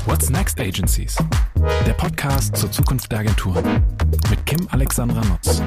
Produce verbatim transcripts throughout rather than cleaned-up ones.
What's Next Agencies? Der Podcast zur Zukunft der Agenturen mit Kim Alexandra Nutz.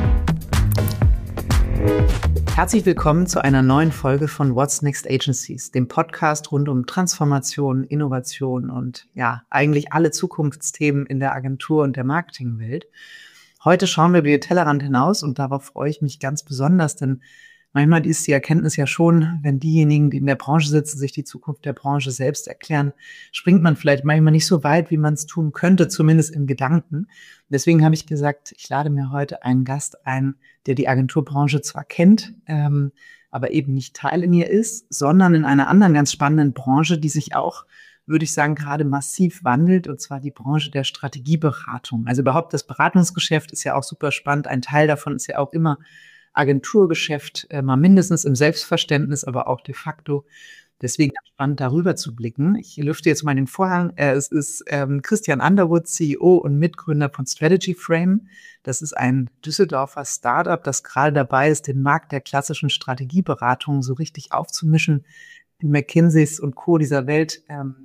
Herzlich willkommen zu einer neuen Folge von What's Next Agencies, dem Podcast rund um Transformation, Innovation und ja, eigentlich alle Zukunftsthemen in der Agentur- und der Marketingwelt. Heute schauen wir über den Tellerrand hinaus und darauf freue ich mich ganz besonders, denn manchmal ist die Erkenntnis ja schon, wenn diejenigen, die in der Branche sitzen, sich die Zukunft der Branche selbst erklären, springt man vielleicht manchmal nicht so weit, wie man es tun könnte, zumindest in Gedanken. Deswegen habe ich gesagt, ich lade mir heute einen Gast ein, der die Agenturbranche zwar kennt, ähm, aber eben nicht Teil in ihr ist, sondern in einer anderen ganz spannenden Branche, die sich auch, würde ich sagen, gerade massiv wandelt, und zwar die Branche der Strategieberatung. Also überhaupt das Beratungsgeschäft ist ja auch super spannend. Ein Teil davon ist ja auch immer Agenturgeschäft, äh, mal mindestens im Selbstverständnis, aber auch de facto. Deswegen spannend, darüber zu blicken. Ich lüfte jetzt mal den Vorhang. Äh, es ist ähm, Christian Underwood, C E O und Mitgründer von Strategy Frame. Das ist ein Düsseldorfer Startup, das gerade dabei ist, den Markt der klassischen Strategieberatung so richtig aufzumischen. Die McKinseys und Co. dieser Welt, ähm,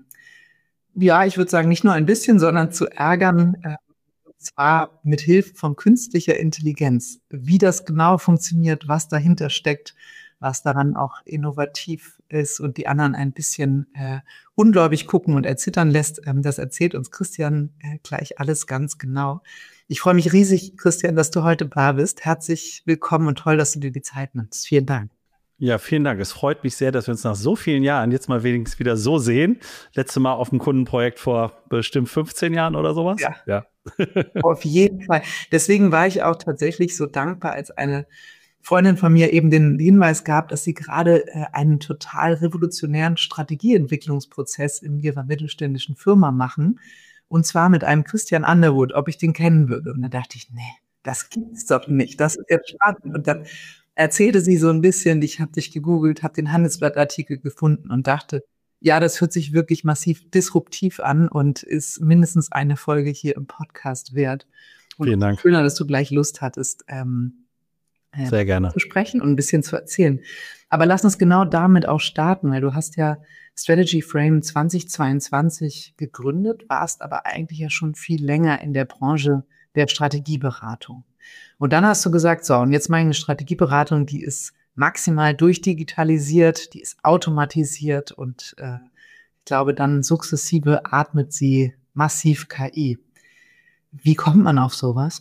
ja, ich würde sagen, nicht nur ein bisschen, sondern zu ärgern, äh, und zwar mit Hilfe von künstlicher Intelligenz. Wie das genau funktioniert, was dahinter steckt, was daran auch innovativ ist und die anderen ein bisschen äh, ungläubig gucken und erzittern lässt, ähm, das erzählt uns Christian äh, gleich alles ganz genau. Ich freue mich riesig, Christian, dass du heute da bist. Herzlich willkommen und toll, dass du dir die Zeit nimmst. Vielen Dank. Ja, vielen Dank. Es freut mich sehr, dass wir uns nach so vielen Jahren jetzt mal wenigstens wieder so sehen. Letztes Mal auf dem Kundenprojekt vor bestimmt fünfzehn Jahren oder sowas. Ja, ja. Auf jeden Fall. Deswegen war ich auch tatsächlich so dankbar, als eine Freundin von mir eben den Hinweis gab, dass sie gerade äh, einen total revolutionären Strategieentwicklungsprozess in ihrer mittelständischen Firma machen. Und zwar mit einem Christian Underwood, ob ich den kennen würde. Und da dachte ich, nee, das gibt's doch nicht. Das ist jetzt spannend. Und dann erzählte sie so ein bisschen, ich habe dich gegoogelt, habe den Handelsblattartikel gefunden und dachte, ja, das hört sich wirklich massiv disruptiv an und ist mindestens eine Folge hier im Podcast wert. Und vielen Dank. Schöner, dass du gleich Lust hattest, ähm, äh, Sehr gerne. zu sprechen und ein bisschen zu erzählen. Aber lass uns genau damit auch starten, weil du hast ja Strategy Frame zweitausendzweiundzwanzig gegründet, warst aber eigentlich ja schon viel länger in der Branche der Strategieberatung. Und dann hast du gesagt, so, und jetzt meine Strategieberatung, die ist maximal durchdigitalisiert, die ist automatisiert und äh, ich glaube, dann sukzessive atmet sie massiv K I. Wie kommt man auf sowas?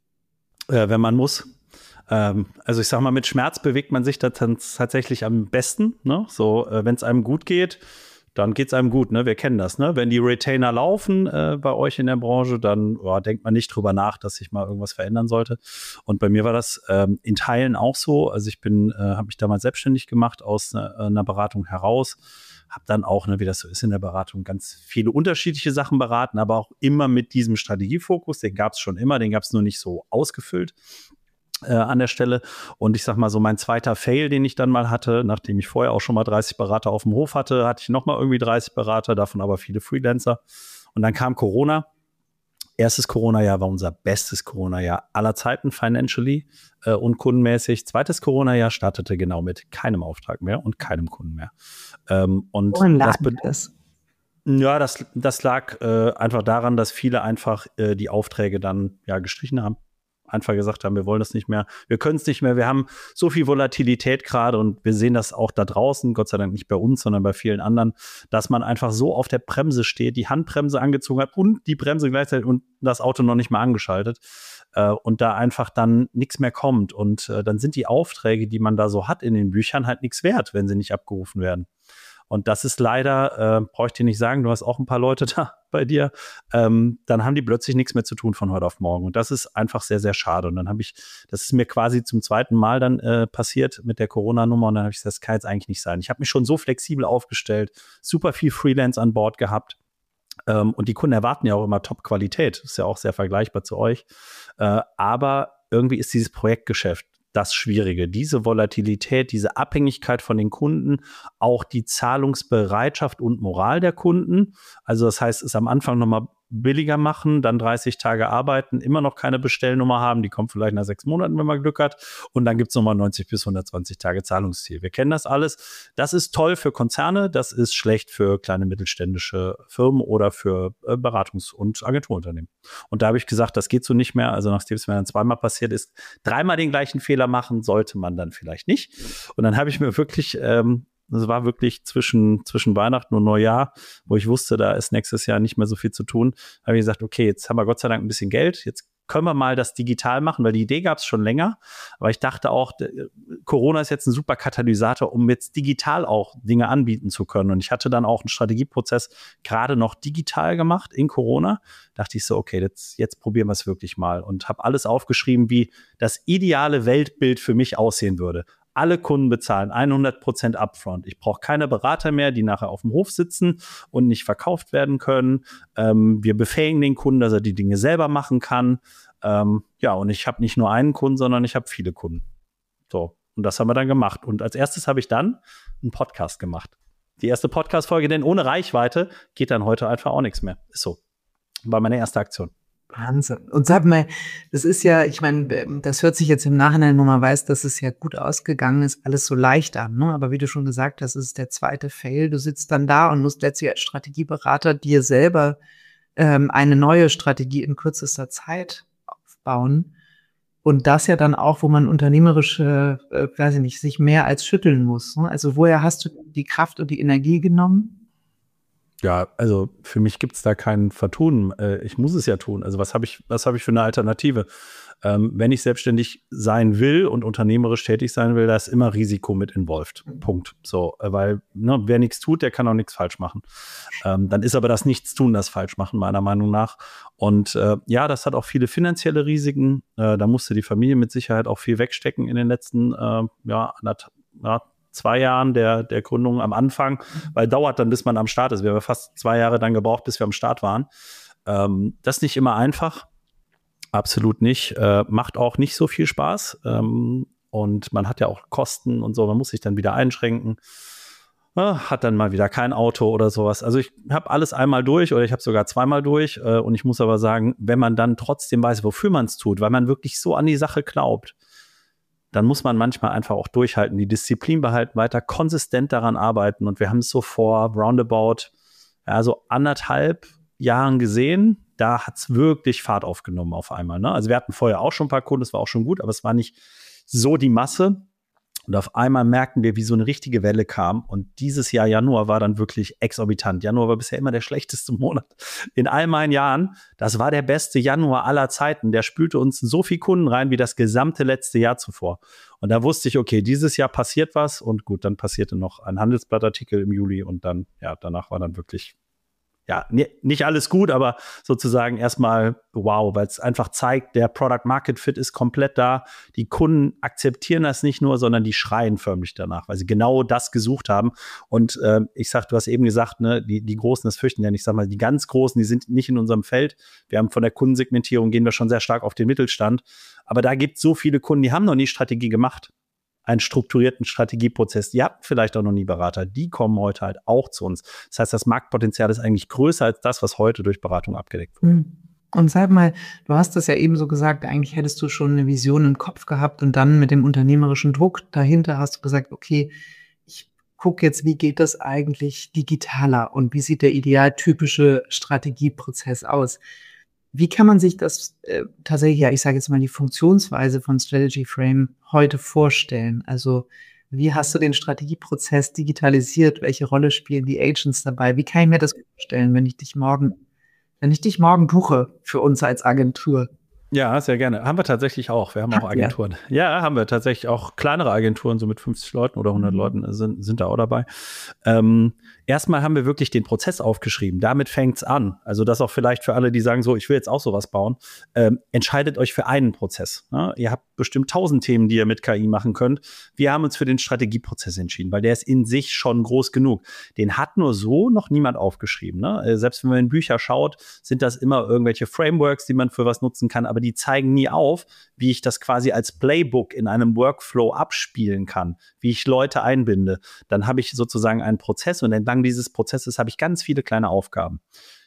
Äh, wenn man muss. Ähm, also ich sag mal, mit Schmerz bewegt man sich da t- tatsächlich am besten. Ne? So, äh, wenn es einem gut geht, dann geht es einem gut, ne? Wir kennen das, ne? Wenn die Retainer laufen äh, bei euch in der Branche, dann oh, denkt man nicht drüber nach, dass sich mal irgendwas verändern sollte. Und bei mir war das ähm, in Teilen auch so. Also ich bin, äh, habe mich damals selbstständig gemacht aus ne, einer Beratung heraus, habe dann auch, ne, wie das so ist in der Beratung, ganz viele unterschiedliche Sachen beraten, aber auch immer mit diesem Strategiefokus. Den gab es schon immer, den gab es nur nicht so ausgefüllt. Äh, an der Stelle. Und ich sag mal so, mein zweiter Fail, den ich dann mal hatte, nachdem ich vorher auch schon mal dreißig Berater auf dem Hof hatte, hatte ich noch mal irgendwie dreißig Berater, davon aber viele Freelancer. Und dann kam Corona. Erstes Corona-Jahr war unser bestes Corona-Jahr aller Zeiten financially äh, und kundenmäßig. Zweites Corona-Jahr startete genau mit keinem Auftrag mehr und keinem Kunden mehr. Ähm, und Woran lag das, be- das? ja, das, das lag äh, einfach daran, dass viele einfach äh, die Aufträge dann ja gestrichen haben. Einfach gesagt haben, wir wollen das nicht mehr, wir können es nicht mehr, wir haben so viel Volatilität gerade und wir sehen das auch da draußen, Gott sei Dank nicht bei uns, sondern bei vielen anderen, dass man einfach so auf der Bremse steht, die Handbremse angezogen hat und die Bremse gleichzeitig und das Auto noch nicht mal angeschaltet äh, und da einfach dann nichts mehr kommt und äh, dann sind die Aufträge, die man da so hat in den Büchern halt nichts wert, wenn sie nicht abgerufen werden. Und das ist leider, äh, brauche ich dir nicht sagen, du hast auch ein paar Leute da bei dir, ähm, dann haben die plötzlich nichts mehr zu tun von heute auf morgen. Und das ist einfach sehr, sehr schade. Und dann habe ich, das ist mir quasi zum zweiten Mal dann äh, passiert mit der Corona-Nummer. Und dann habe ich gesagt, das kann jetzt eigentlich nicht sein. Ich habe mich schon so flexibel aufgestellt, super viel Freelance an Bord gehabt. Ähm, und die Kunden erwarten ja auch immer Top-Qualität. Ist ja auch sehr vergleichbar zu euch. Äh, aber irgendwie ist dieses Projektgeschäft das Schwierige, diese Volatilität, diese Abhängigkeit von den Kunden, auch die Zahlungsbereitschaft und Moral der Kunden. Also das heißt, es ist am Anfang nochmal billiger machen, dann dreißig Tage arbeiten, immer noch keine Bestellnummer haben, die kommt vielleicht nach sechs Monaten, wenn man Glück hat, und dann gibt es nochmal neunzig bis hundertzwanzig Tage Zahlungsziel. Wir kennen das alles. Das ist toll für Konzerne, das ist schlecht für kleine mittelständische Firmen oder für äh, Beratungs- und Agenturunternehmen. Und da habe ich gesagt, das geht so nicht mehr. Also nachdem es mir dann zweimal passiert ist, dreimal den gleichen Fehler machen sollte man dann vielleicht nicht. Und dann habe ich mir wirklich ähm, Das war wirklich zwischen, zwischen Weihnachten und Neujahr, wo ich wusste, da ist nächstes Jahr nicht mehr so viel zu tun. Da habe ich gesagt, okay, jetzt haben wir Gott sei Dank ein bisschen Geld. Jetzt können wir mal das digital machen, weil die Idee gab es schon länger. Aber ich dachte auch, Corona ist jetzt ein super Katalysator, um jetzt digital auch Dinge anbieten zu können. Und ich hatte dann auch einen Strategieprozess gerade noch digital gemacht in Corona. Dachte ich so, okay, jetzt, jetzt probieren wir es wirklich mal. Und habe alles aufgeschrieben, wie das ideale Weltbild für mich aussehen würde. Alle Kunden bezahlen hundert Prozent upfront. Ich brauche keine Berater mehr, die nachher auf dem Hof sitzen und nicht verkauft werden können. Ähm, wir befähigen den Kunden, dass er die Dinge selber machen kann. Ähm, ja, und ich habe nicht nur einen Kunden, sondern ich habe viele Kunden. So, und das haben wir dann gemacht. Und als erstes habe ich dann einen Podcast gemacht. Die erste Podcast-Folge, denn ohne Reichweite geht dann heute einfach auch nichts mehr. Ist so. War meine erste Aktion. Wahnsinn. Und sag mal, das ist ja, ich meine, das hört sich jetzt im Nachhinein, wo man weiß, dass es ja gut ausgegangen ist, alles so leicht an, ne? Aber wie du schon gesagt hast, ist es der zweite Fail. Du sitzt dann da und musst letztlich als Strategieberater dir selber ähm, eine neue Strategie in kürzester Zeit aufbauen. Und das ja dann auch, wo man unternehmerisch, äh, weiß ich nicht, sich mehr als schütteln muss, ne? Also woher hast du die Kraft und die Energie genommen? Ja, also für mich gibt es da kein Vertun. Äh, ich muss es ja tun. Also was habe ich, was habe ich für eine Alternative? Ähm, wenn ich selbstständig sein will und unternehmerisch tätig sein will, da ist immer Risiko mit involviert. Punkt. So, äh, weil ne, wer nichts tut, der kann auch nichts falsch machen. Ähm, dann ist aber das Nichtstun das Falschmachen, meiner Meinung nach. Und äh, ja, das hat auch viele finanzielle Risiken. Äh, da musste die Familie mit Sicherheit auch viel wegstecken in den letzten äh, ja, anderthalb, ja, zwei Jahren der, der Gründung am Anfang, weil dauert dann, bis man am Start ist. Wir haben fast zwei Jahre dann gebraucht, bis wir am Start waren. Ähm, das ist nicht immer einfach. Absolut nicht. Äh, macht auch nicht so viel Spaß. Ähm, und man hat ja auch Kosten und so. Man muss sich dann wieder einschränken. Äh, hat dann mal wieder kein Auto oder sowas. Also ich habe alles einmal durch oder ich habe sogar zweimal durch. Äh, und ich muss aber sagen, wenn man dann trotzdem weiß, wofür man es tut, weil man wirklich so an die Sache glaubt, dann muss man manchmal einfach auch durchhalten, die Disziplin behalten, weiter konsistent daran arbeiten. Und wir haben es so vor roundabout, ja, so anderthalb Jahren gesehen. Da hat es wirklich Fahrt aufgenommen auf einmal. Ne? Also wir hatten vorher auch schon ein paar Kunden, das war auch schon gut, aber es war nicht so die Masse. Und auf einmal merkten wir, wie so eine richtige Welle kam. Und dieses Jahr Januar war dann wirklich exorbitant. Januar war bisher immer der schlechteste Monat in all meinen Jahren. Das war der beste Januar aller Zeiten. Der spülte uns so viel Kunden rein wie das gesamte letzte Jahr zuvor. Und da wusste ich, okay, dieses Jahr passiert was. Und gut, dann passierte noch ein Handelsblattartikel im Juli. Und dann, ja, danach war dann wirklich, ja, nicht alles gut, aber sozusagen erstmal wow, weil es einfach zeigt, der Product Market Fit ist komplett da. Die Kunden akzeptieren das nicht nur, sondern die schreien förmlich danach, weil sie genau das gesucht haben. Und äh, ich sag, du hast eben gesagt, ne, die, die Großen, das fürchten ja nicht, ich sag mal, die ganz Großen, die sind nicht in unserem Feld. Wir haben von der Kundensegmentierung, gehen wir schon sehr stark auf den Mittelstand. Aber da gibt es so viele Kunden, die haben noch nie Strategie gemacht. Einen strukturierten Strategieprozess. Ihr habt vielleicht auch noch nie Berater. Die kommen heute halt auch zu uns. Das heißt, das Marktpotenzial ist eigentlich größer als das, was heute durch Beratung abgedeckt wird. Und sag mal, du hast das ja eben so gesagt, eigentlich hättest du schon eine Vision im Kopf gehabt und dann mit dem unternehmerischen Druck dahinter hast du gesagt, okay, ich gucke jetzt, wie geht das eigentlich digitaler und wie sieht der idealtypische Strategieprozess aus? Wie kann man sich das äh, tatsächlich, ja, ich sage jetzt mal die Funktionsweise von Strategy Frame heute vorstellen? Also wie hast du den Strategieprozess digitalisiert? Welche Rolle spielen die Agents dabei? Wie kann ich mir das vorstellen, wenn ich dich morgen, wenn ich dich morgen buche für uns als Agentur? Ja, sehr gerne. Haben wir tatsächlich auch. Wir haben auch Agenturen. Ja. ja, haben wir tatsächlich auch kleinere Agenturen, so mit fünfzig Leuten oder hundert mhm. Leuten sind, sind da auch dabei. Ähm, erstmal haben wir wirklich den Prozess aufgeschrieben. Damit fängt's an. Also das auch vielleicht für alle, die sagen so, ich will jetzt auch sowas bauen. Ähm, entscheidet euch für einen Prozess. Ne? Ihr habt bestimmt tausend Themen, die ihr mit K I machen könnt. Wir haben uns für den Strategieprozess entschieden, weil der ist in sich schon groß genug. Den hat nur so noch niemand aufgeschrieben. Ne? Selbst wenn man in Bücher schaut, sind das immer irgendwelche Frameworks, die man für was nutzen kann, aber die zeigen nie auf, wie ich das quasi als Playbook in einem Workflow abspielen kann, wie ich Leute einbinde. Dann habe ich sozusagen einen Prozess und entlang dieses Prozesses habe ich ganz viele kleine Aufgaben.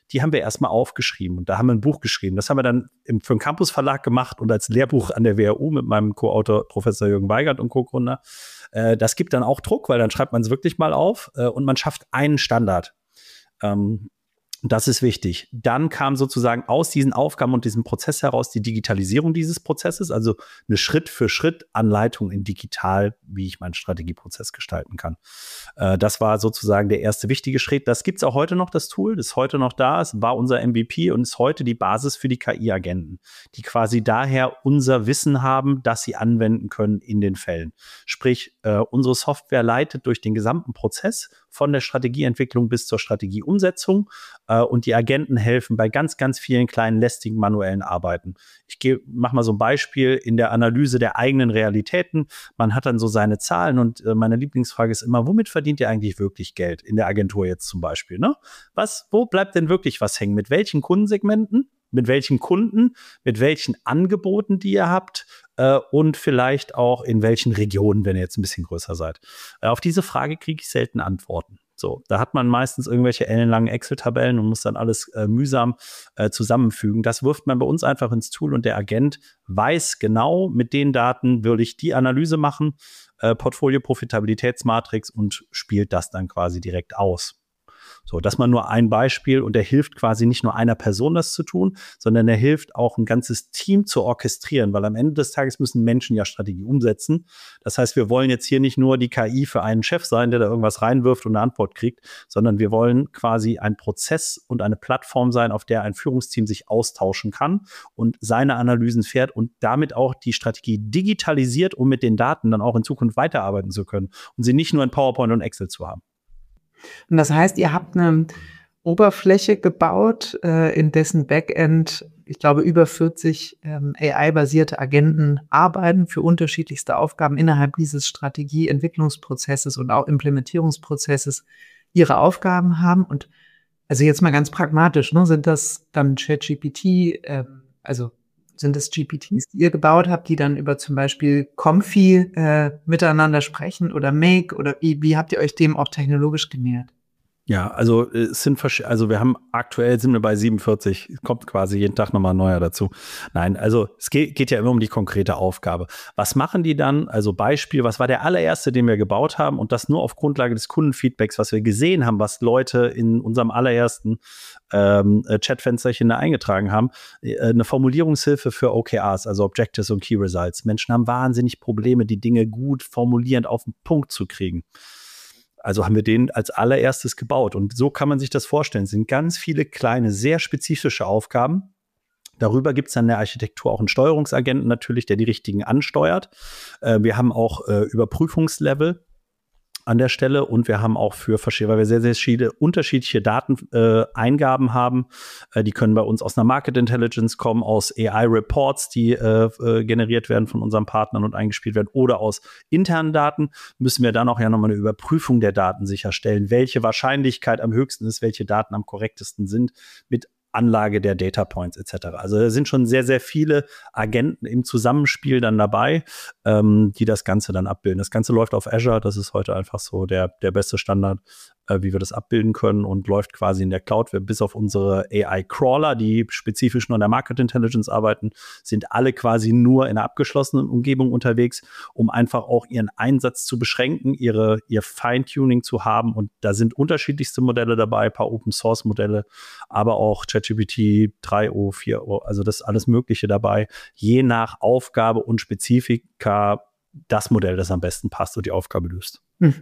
die haben wir erstmal aufgeschrieben. Und da haben wir ein Buch geschrieben. Das haben wir dann im, für den Campus Verlag gemacht und als Lehrbuch an der W H U mit meinem Co-Autor Professor Jürgen Weigert und Co-Gründer. Äh, das gibt dann auch Druck, weil dann schreibt man es wirklich mal auf äh, und man schafft einen Standard. Ähm, Das ist wichtig. Dann kam sozusagen aus diesen Aufgaben und diesem Prozess heraus die Digitalisierung dieses Prozesses, also eine Schritt-für-Schritt-Anleitung in digital, wie ich meinen Strategieprozess gestalten kann. Äh, das war sozusagen der erste wichtige Schritt. Das gibt es auch heute noch, das Tool, das ist heute noch da. Es war unser M V P und ist heute die Basis für die K I-Agenten, die quasi daher unser Wissen haben, das sie anwenden können in den Fällen. Sprich, äh, unsere Software leitet durch den gesamten Prozess von der Strategieentwicklung bis zur Strategieumsetzung. Äh, und die Agenten helfen bei ganz, ganz vielen kleinen, lästigen manuellen Arbeiten. Ich gehe, mach mal so ein Beispiel in der Analyse der eigenen Realitäten. Man hat dann so seine Zahlen und äh, meine Lieblingsfrage ist immer, womit verdient ihr eigentlich wirklich Geld? In der Agentur jetzt zum Beispiel, ne? Was, wo bleibt denn wirklich was hängen? Mit welchen Kundensegmenten? Mit welchen Kunden? Mit welchen Angeboten, die ihr habt? Äh, und vielleicht auch in welchen Regionen, wenn ihr jetzt ein bisschen größer seid. Äh, auf diese Frage kriege ich selten Antworten. So, da hat man meistens irgendwelche ellenlangen Excel-Tabellen und muss dann alles äh, mühsam äh, zusammenfügen. Das wirft man bei uns einfach ins Tool und der Agent weiß genau, mit den Daten will ich die Analyse machen, äh, Portfolio-Profitabilitätsmatrix und spielt das dann quasi direkt aus. So, das mal nur ein Beispiel und er hilft quasi nicht nur einer Person, das zu tun, sondern er hilft auch ein ganzes Team zu orchestrieren, weil am Ende des Tages müssen Menschen ja Strategie umsetzen. Das heißt, wir wollen jetzt hier nicht nur die K I für einen Chef sein, der da irgendwas reinwirft und eine Antwort kriegt, sondern wir wollen quasi ein Prozess und eine Plattform sein, auf der ein Führungsteam sich austauschen kann und seine Analysen fährt und damit auch die Strategie digitalisiert, um mit den Daten dann auch in Zukunft weiterarbeiten zu können und sie nicht nur in PowerPoint und Excel zu haben. Und das heißt, ihr habt eine Oberfläche gebaut, äh, in dessen Backend, ich glaube, über vierzig ähm, A I-basierte Agenten arbeiten für unterschiedlichste Aufgaben innerhalb dieses Strategieentwicklungsprozesses und auch Implementierungsprozesses ihre Aufgaben haben. Und also jetzt mal ganz pragmatisch, ne, sind das dann ChatGPT, äh, also sind es G P Ts, die ihr gebaut habt, die dann über zum Beispiel Comfy äh, miteinander sprechen oder Make oder wie, wie habt ihr euch dem auch technologisch genähert? Ja, also es sind versch- also wir haben aktuell sind wir bei siebenundvierzig, kommt quasi jeden Tag nochmal ein neuer dazu. Nein, also es geht, geht ja immer um die konkrete Aufgabe. Was machen die dann? Also Beispiel, was war der allererste, den wir gebaut haben und das nur auf Grundlage des Kundenfeedbacks, was wir gesehen haben, was Leute in unserem allerersten ähm, Chatfensterchen da eingetragen haben, äh, eine Formulierungshilfe für O K Rs, also Objectives und Key Results. Menschen haben wahnsinnig Probleme, die Dinge gut formulierend auf den Punkt zu kriegen. Also haben wir den als allererstes gebaut. Und so kann man sich das vorstellen. Es sind ganz viele kleine, sehr spezifische Aufgaben. Darüber gibt es dann in der Architektur auch einen Steuerungsagenten natürlich, der die richtigen ansteuert. Äh, wir haben auch äh, Überprüfungslevel an der Stelle und wir haben auch für verschiedene, weil wir sehr, sehr viele unterschiedliche Dateneingaben äh, haben. Äh, die können bei uns aus einer Market Intelligence kommen, aus A I-Reports, die äh, äh, generiert werden von unseren Partnern und eingespielt werden oder aus internen Daten. Müssen wir dann auch ja nochmal eine Überprüfung der Daten sicherstellen, welche Wahrscheinlichkeit am höchsten ist, welche Daten am korrektesten sind mit Anlage der Data Points et cetera. Also da sind schon sehr, sehr viele Agenten im Zusammenspiel dann dabei, ähm, die das Ganze dann abbilden. Das Ganze läuft auf Azure, das ist heute einfach so der, der beste Standard, äh, wie wir das abbilden können und läuft quasi in der Cloud. Wir, bis auf unsere A I-Crawler, die spezifisch nur in der Market Intelligence arbeiten, sind alle quasi nur in einer abgeschlossenen Umgebung unterwegs, um einfach auch ihren Einsatz zu beschränken, ihre, ihr Feintuning zu haben. Und da sind unterschiedlichste Modelle dabei, ein paar Open-Source-Modelle, aber auch ChatGPT drei o, vier o, also das ist alles Mögliche dabei, je nach Aufgabe und Spezifika das Modell, das am besten passt und die Aufgabe löst.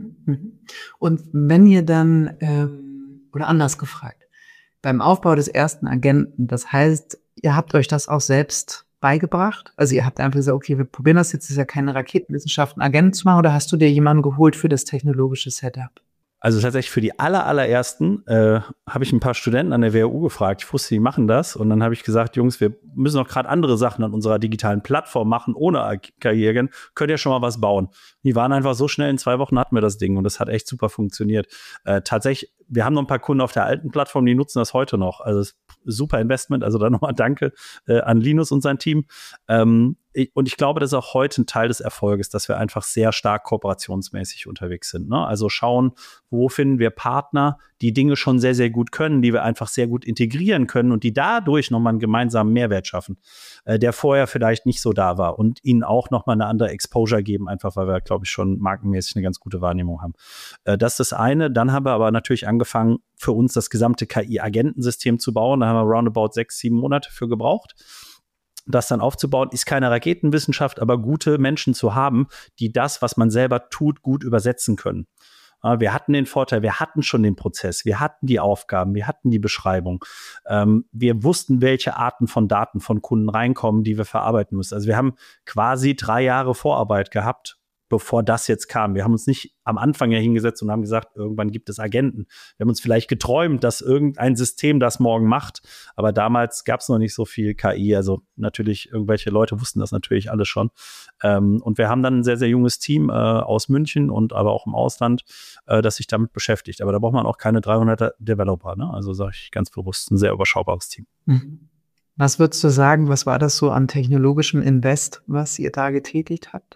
Und wenn ihr dann, ähm, oder anders gefragt, beim Aufbau des ersten Agenten, das heißt, ihr habt euch das auch selbst beigebracht? Also ihr habt einfach gesagt, okay, wir probieren das jetzt, ist ja keine Raketenwissenschaft, einen Agenten zu machen, oder hast du dir jemanden geholt für das technologische Setup? Also tatsächlich für die aller, allerersten äh, habe ich ein paar Studenten an der W H U gefragt. Ich wusste, die machen das. Und dann habe ich gesagt, Jungs, wir müssen noch gerade andere Sachen an unserer digitalen Plattform machen, ohne Karrieren. Könnt ihr schon mal was bauen? Die waren einfach so schnell, in zwei Wochen hatten wir das Ding. Und das hat echt super funktioniert. Äh, tatsächlich, wir haben noch ein paar Kunden auf der alten Plattform, die nutzen das heute noch. Also das ist super Investment. Also da nochmal Danke äh, an Linus und sein Team. Ähm, ich, und ich glaube, das ist auch heute ein Teil des Erfolges, dass wir einfach sehr stark kooperationsmäßig unterwegs sind. Ne? Also schauen, wo finden wir Partner, die Dinge schon sehr, sehr gut können, die wir einfach sehr gut integrieren können und die dadurch nochmal einen gemeinsamen Mehrwert schaffen, äh, der vorher vielleicht nicht so da war und ihnen auch nochmal eine andere Exposure geben, einfach weil wir, glaube ich, schon markenmäßig eine ganz gute Wahrnehmung haben. Äh, das ist das eine. Dann haben wir aber natürlich angefangen, für uns das gesamte K I-Agentensystem zu bauen. Da haben wir roundabout sechs, sieben Monate für gebraucht. Das dann aufzubauen, ist keine Raketenwissenschaft, aber gute Menschen zu haben, die das, was man selber tut, gut übersetzen können. Wir hatten den Vorteil, wir hatten schon den Prozess, wir hatten die Aufgaben, wir hatten die Beschreibung. Ähm, wir wussten, welche Arten von Daten von Kunden reinkommen, die wir verarbeiten müssen. Also wir haben quasi drei Jahre Vorarbeit gehabt, bevor das jetzt kam. Wir haben uns nicht am Anfang ja hingesetzt und haben gesagt, irgendwann gibt es Agenten. Wir haben uns vielleicht geträumt, dass irgendein System das morgen macht, aber damals gab es noch nicht so viel K I. Also natürlich, irgendwelche Leute wussten das natürlich alles schon. Ähm, und wir haben dann ein sehr, sehr junges Team äh, aus München und aber auch im Ausland, äh, das sich damit beschäftigt. Aber da braucht man auch keine dreihundert Developer. Ne? Also sage ich ganz bewusst, ein sehr überschaubares Team. Mhm. Was würdest du sagen, was war das so an technologischem Invest, was ihr da getätigt habt?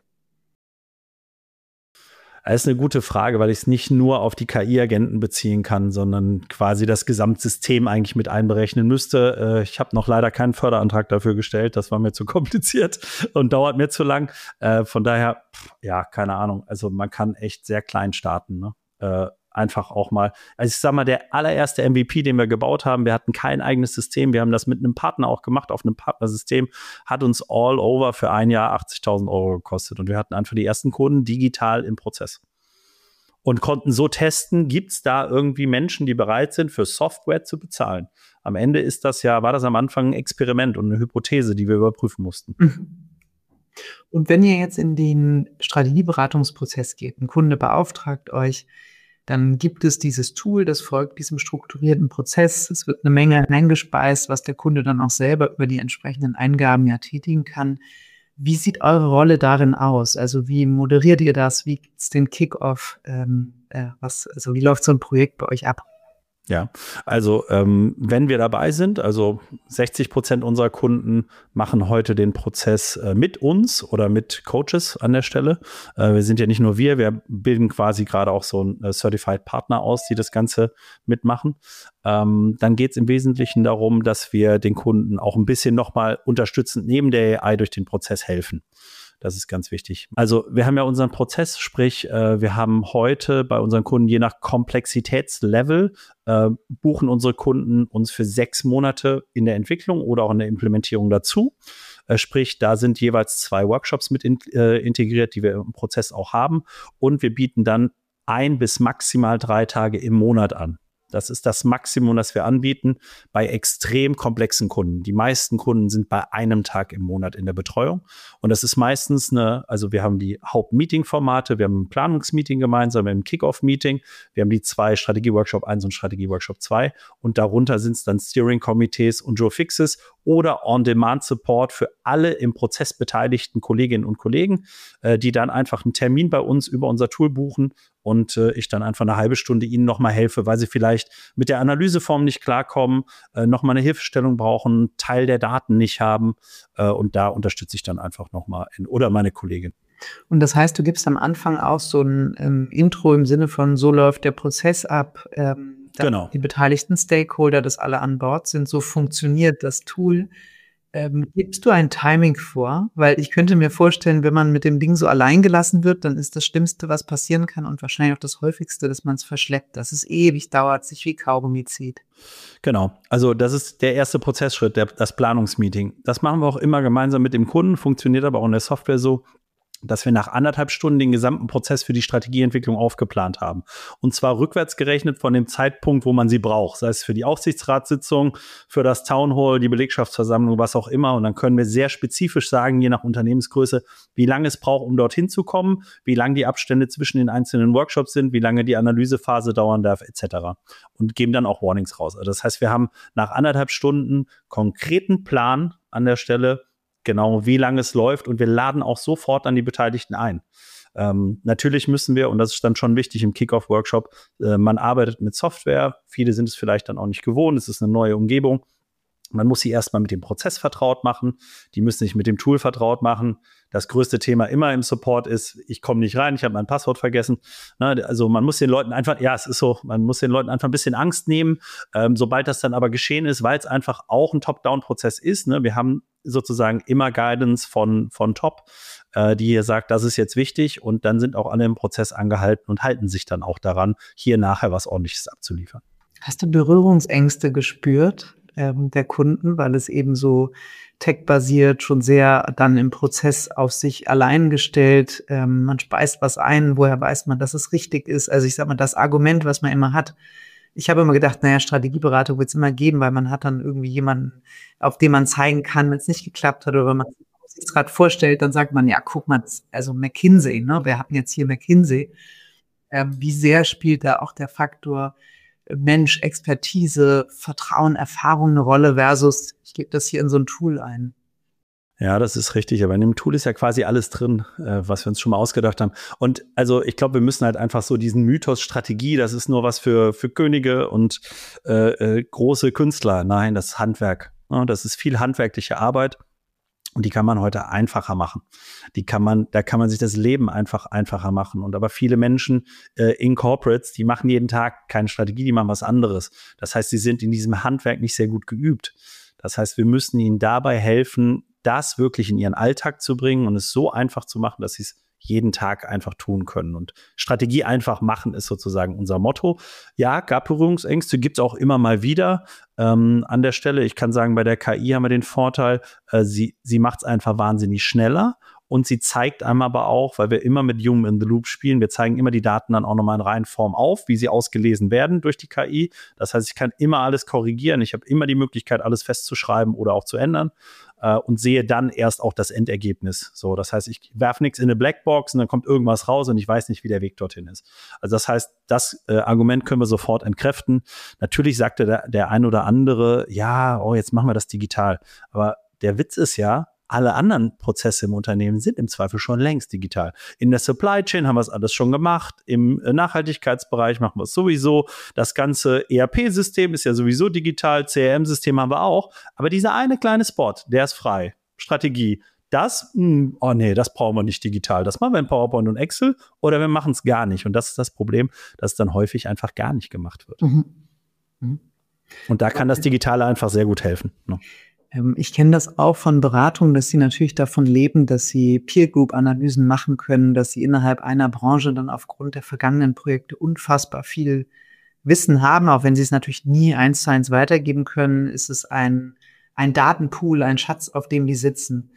Das ist eine gute Frage, weil ich es nicht nur auf die K I-Agenten beziehen kann, sondern quasi das Gesamtsystem eigentlich mit einberechnen müsste. Ich habe noch leider keinen Förderantrag dafür gestellt. Das war mir zu kompliziert und dauert mir zu lang. Von daher, ja, keine Ahnung. Also man kann echt sehr klein starten, ne? Einfach auch mal, also ich sag mal, der allererste M V P, den wir gebaut haben, wir hatten kein eigenes System, wir haben das mit einem Partner auch gemacht, auf einem Partnersystem, hat uns all over für ein Jahr achtzigtausend Euro gekostet und wir hatten einfach die ersten Kunden digital im Prozess und konnten so testen, gibt es da irgendwie Menschen, die bereit sind, für Software zu bezahlen. Am Ende ist das ja, war das am Anfang ein Experiment und eine Hypothese, die wir überprüfen mussten. Und wenn ihr jetzt in den Strategieberatungsprozess geht, ein Kunde beauftragt euch, dann gibt es dieses Tool, das folgt diesem strukturierten Prozess. Es wird eine Menge eingespeist, was der Kunde dann auch selber über die entsprechenden Eingaben ja tätigen kann. Wie sieht eure Rolle darin aus? Also wie moderiert ihr das? Wie gibt's den Kick-Off? Ähm, äh, was, also wie läuft so ein Projekt bei euch ab? Ja, also ähm, wenn wir dabei sind, also sechzig Prozent unserer Kunden machen heute den Prozess äh, mit uns oder mit Coaches an der Stelle. Äh, wir sind ja nicht nur wir, wir bilden quasi gerade auch so einen äh, Certified Partner aus, die das Ganze mitmachen. Ähm, dann geht es im Wesentlichen darum, dass wir den Kunden auch ein bisschen nochmal unterstützend neben der A I durch den Prozess helfen. Das ist ganz wichtig. Also wir haben ja unseren Prozess, sprich äh, wir haben heute bei unseren Kunden je nach Komplexitätslevel äh, buchen unsere Kunden uns für sechs Monate in der Entwicklung oder auch in der Implementierung dazu. Äh, sprich, da sind jeweils zwei Workshops mit in, äh, integriert, die wir im Prozess auch haben. Und wir bieten dann ein bis maximal drei Tage im Monat an. Das ist das Maximum, das wir anbieten bei extrem komplexen Kunden. Die meisten Kunden sind bei einem Tag im Monat in der Betreuung. Und das ist meistens eine, also wir haben die Hauptmeeting-Formate, wir haben ein Planungsmeeting gemeinsam, wir haben ein Kick-Off-Meeting, wir haben die zwei Strategie-Workshop eins und Strategie-Workshop zwei und darunter sind es dann Steering-Komitees und Joe Fixes oder On-Demand-Support für alle im Prozess beteiligten Kolleginnen und Kollegen, äh, die dann einfach einen Termin bei uns über unser Tool buchen und äh, ich dann einfach eine halbe Stunde ihnen nochmal helfe, weil sie vielleicht mit der Analyseform nicht klarkommen, äh, nochmal eine Hilfestellung brauchen, Teil der Daten nicht haben äh, und da unterstütze ich dann einfach nochmal oder meine Kollegin. Und das heißt, du gibst am Anfang auch so ein ähm, Intro im Sinne von, so läuft der Prozess ab, ähm, genau. Die beteiligten Stakeholder, dass alle an Bord sind, so funktioniert das Tool. Ähm, gibst du ein Timing vor? Weil ich könnte mir vorstellen, wenn man mit dem Ding so allein gelassen wird, dann ist das Schlimmste, was passieren kann und wahrscheinlich auch das Häufigste, dass man es verschleppt, dass es ewig dauert, sich wie Kaugummi zieht. Genau, also das ist der erste Prozessschritt, der, das Planungsmeeting. Das machen wir auch immer gemeinsam mit dem Kunden, funktioniert aber auch in der Software so, dass wir nach anderthalb Stunden den gesamten Prozess für die Strategieentwicklung aufgeplant haben. Und zwar rückwärts gerechnet von dem Zeitpunkt, wo man sie braucht. Sei es für die Aufsichtsratssitzung, für das Town Hall, die Belegschaftsversammlung, was auch immer. Und dann können wir sehr spezifisch sagen, je nach Unternehmensgröße, wie lange es braucht, um dorthin zu kommen, wie lang die Abstände zwischen den einzelnen Workshops sind, wie lange die Analysephase dauern darf, et cetera. Und geben dann auch Warnings raus. Also das heißt, wir haben nach anderthalb Stunden konkreten Plan an der Stelle, genau, wie lange es läuft und wir laden auch sofort an die Beteiligten ein. Ähm, natürlich müssen wir, und das ist dann schon wichtig im Kick-Off-Workshop, äh, man arbeitet mit Software, viele sind es vielleicht dann auch nicht gewohnt, es ist eine neue Umgebung. Man muss sie erstmal mit dem Prozess vertraut machen. Die müssen sich mit dem Tool vertraut machen. Das größte Thema immer im Support ist, ich komme nicht rein, ich habe mein Passwort vergessen. Also man muss den Leuten einfach, ja, es ist so, man muss den Leuten einfach ein bisschen Angst nehmen. Ähm, sobald das dann aber geschehen ist, weil es einfach auch ein Top-Down-Prozess ist. Ne? Wir haben sozusagen immer Guidance von, von Top, äh, die hier sagt, das ist jetzt wichtig. Und dann sind auch alle im Prozess angehalten und halten sich dann auch daran, hier nachher was Ordentliches abzuliefern. Hast du Berührungsängste gespürt ähm, der Kunden, weil es eben so tech-basiert, schon sehr dann im Prozess auf sich allein gestellt, ähm, man speist was ein, woher weiß man, dass es richtig ist? Also ich sag mal, das Argument, was man immer hat. Ich habe immer gedacht, naja, Strategieberatung wird es immer geben, weil man hat dann irgendwie jemanden, auf den man zeigen kann, wenn es nicht geklappt hat oder wenn man sich es gerade vorstellt, dann sagt man, ja, guck mal, also McKinsey, ne? Wir hatten jetzt hier McKinsey. Ähm, wie sehr spielt da auch der Faktor Mensch, Expertise, Vertrauen, Erfahrung eine Rolle versus, ich gebe das hier in so ein Tool ein? Ja, das ist richtig. Aber in dem Tool ist ja quasi alles drin, äh, was wir uns schon mal ausgedacht haben. Und also ich glaube, wir müssen halt einfach so diesen Mythos Strategie, das ist nur was für, für Könige und äh, äh, große Künstler. Nein, das ist Handwerk. Ja, das ist viel handwerkliche Arbeit. Und die kann man heute einfacher machen. Die kann man, da kann man sich das Leben einfach einfacher machen. Und aber viele Menschen äh, in Corporates, die machen jeden Tag keine Strategie, die machen was anderes. Das heißt, sie sind in diesem Handwerk nicht sehr gut geübt. Das heißt, wir müssen ihnen dabei helfen, das wirklich in ihren Alltag zu bringen und es so einfach zu machen, dass sie es jeden Tag einfach tun können. Und Strategie einfach machen ist sozusagen unser Motto. Ja, gab Berührungsängste, gibt es auch immer mal wieder. Ähm, an der Stelle, ich kann sagen, bei der K I haben wir den Vorteil, äh, sie, sie macht es einfach wahnsinnig schneller. Und sie zeigt einem aber auch, weil wir immer mit Human in the Loop spielen, wir zeigen immer die Daten dann auch nochmal in Reihenform auf, wie sie ausgelesen werden durch die K I. Das heißt, ich kann immer alles korrigieren. Ich habe immer die Möglichkeit, alles festzuschreiben oder auch zu ändern äh, und sehe dann erst auch das Endergebnis. So, das heißt, ich werfe nichts in eine Blackbox und dann kommt irgendwas raus und ich weiß nicht, wie der Weg dorthin ist. Also das heißt, das äh, Argument können wir sofort entkräften. Natürlich sagte der, der ein oder andere, ja, oh, jetzt machen wir das digital. Aber der Witz ist ja, alle anderen Prozesse im Unternehmen sind im Zweifel schon längst digital. In der Supply Chain haben wir es alles schon gemacht. Im Nachhaltigkeitsbereich machen wir es sowieso. Das ganze E R P-System ist ja sowieso digital. C R M-System haben wir auch. Aber dieser eine kleine Spot, der ist frei. Strategie. Das, mh, oh nee, das brauchen wir nicht digital. Das machen wir in PowerPoint und Excel oder wir machen es gar nicht. Und das ist das Problem, dass es dann häufig einfach gar nicht gemacht wird. Mhm. Mhm. Und da kann das Digitale einfach sehr gut helfen. Ne? Ich kenne das auch von Beratungen, dass sie natürlich davon leben, dass sie Peer-Group-Analysen machen können, dass sie innerhalb einer Branche dann aufgrund der vergangenen Projekte unfassbar viel Wissen haben. Auch wenn sie es natürlich nie eins zu eins weitergeben können, ist es ein, ein Datenpool, ein Schatz, auf dem die sitzen.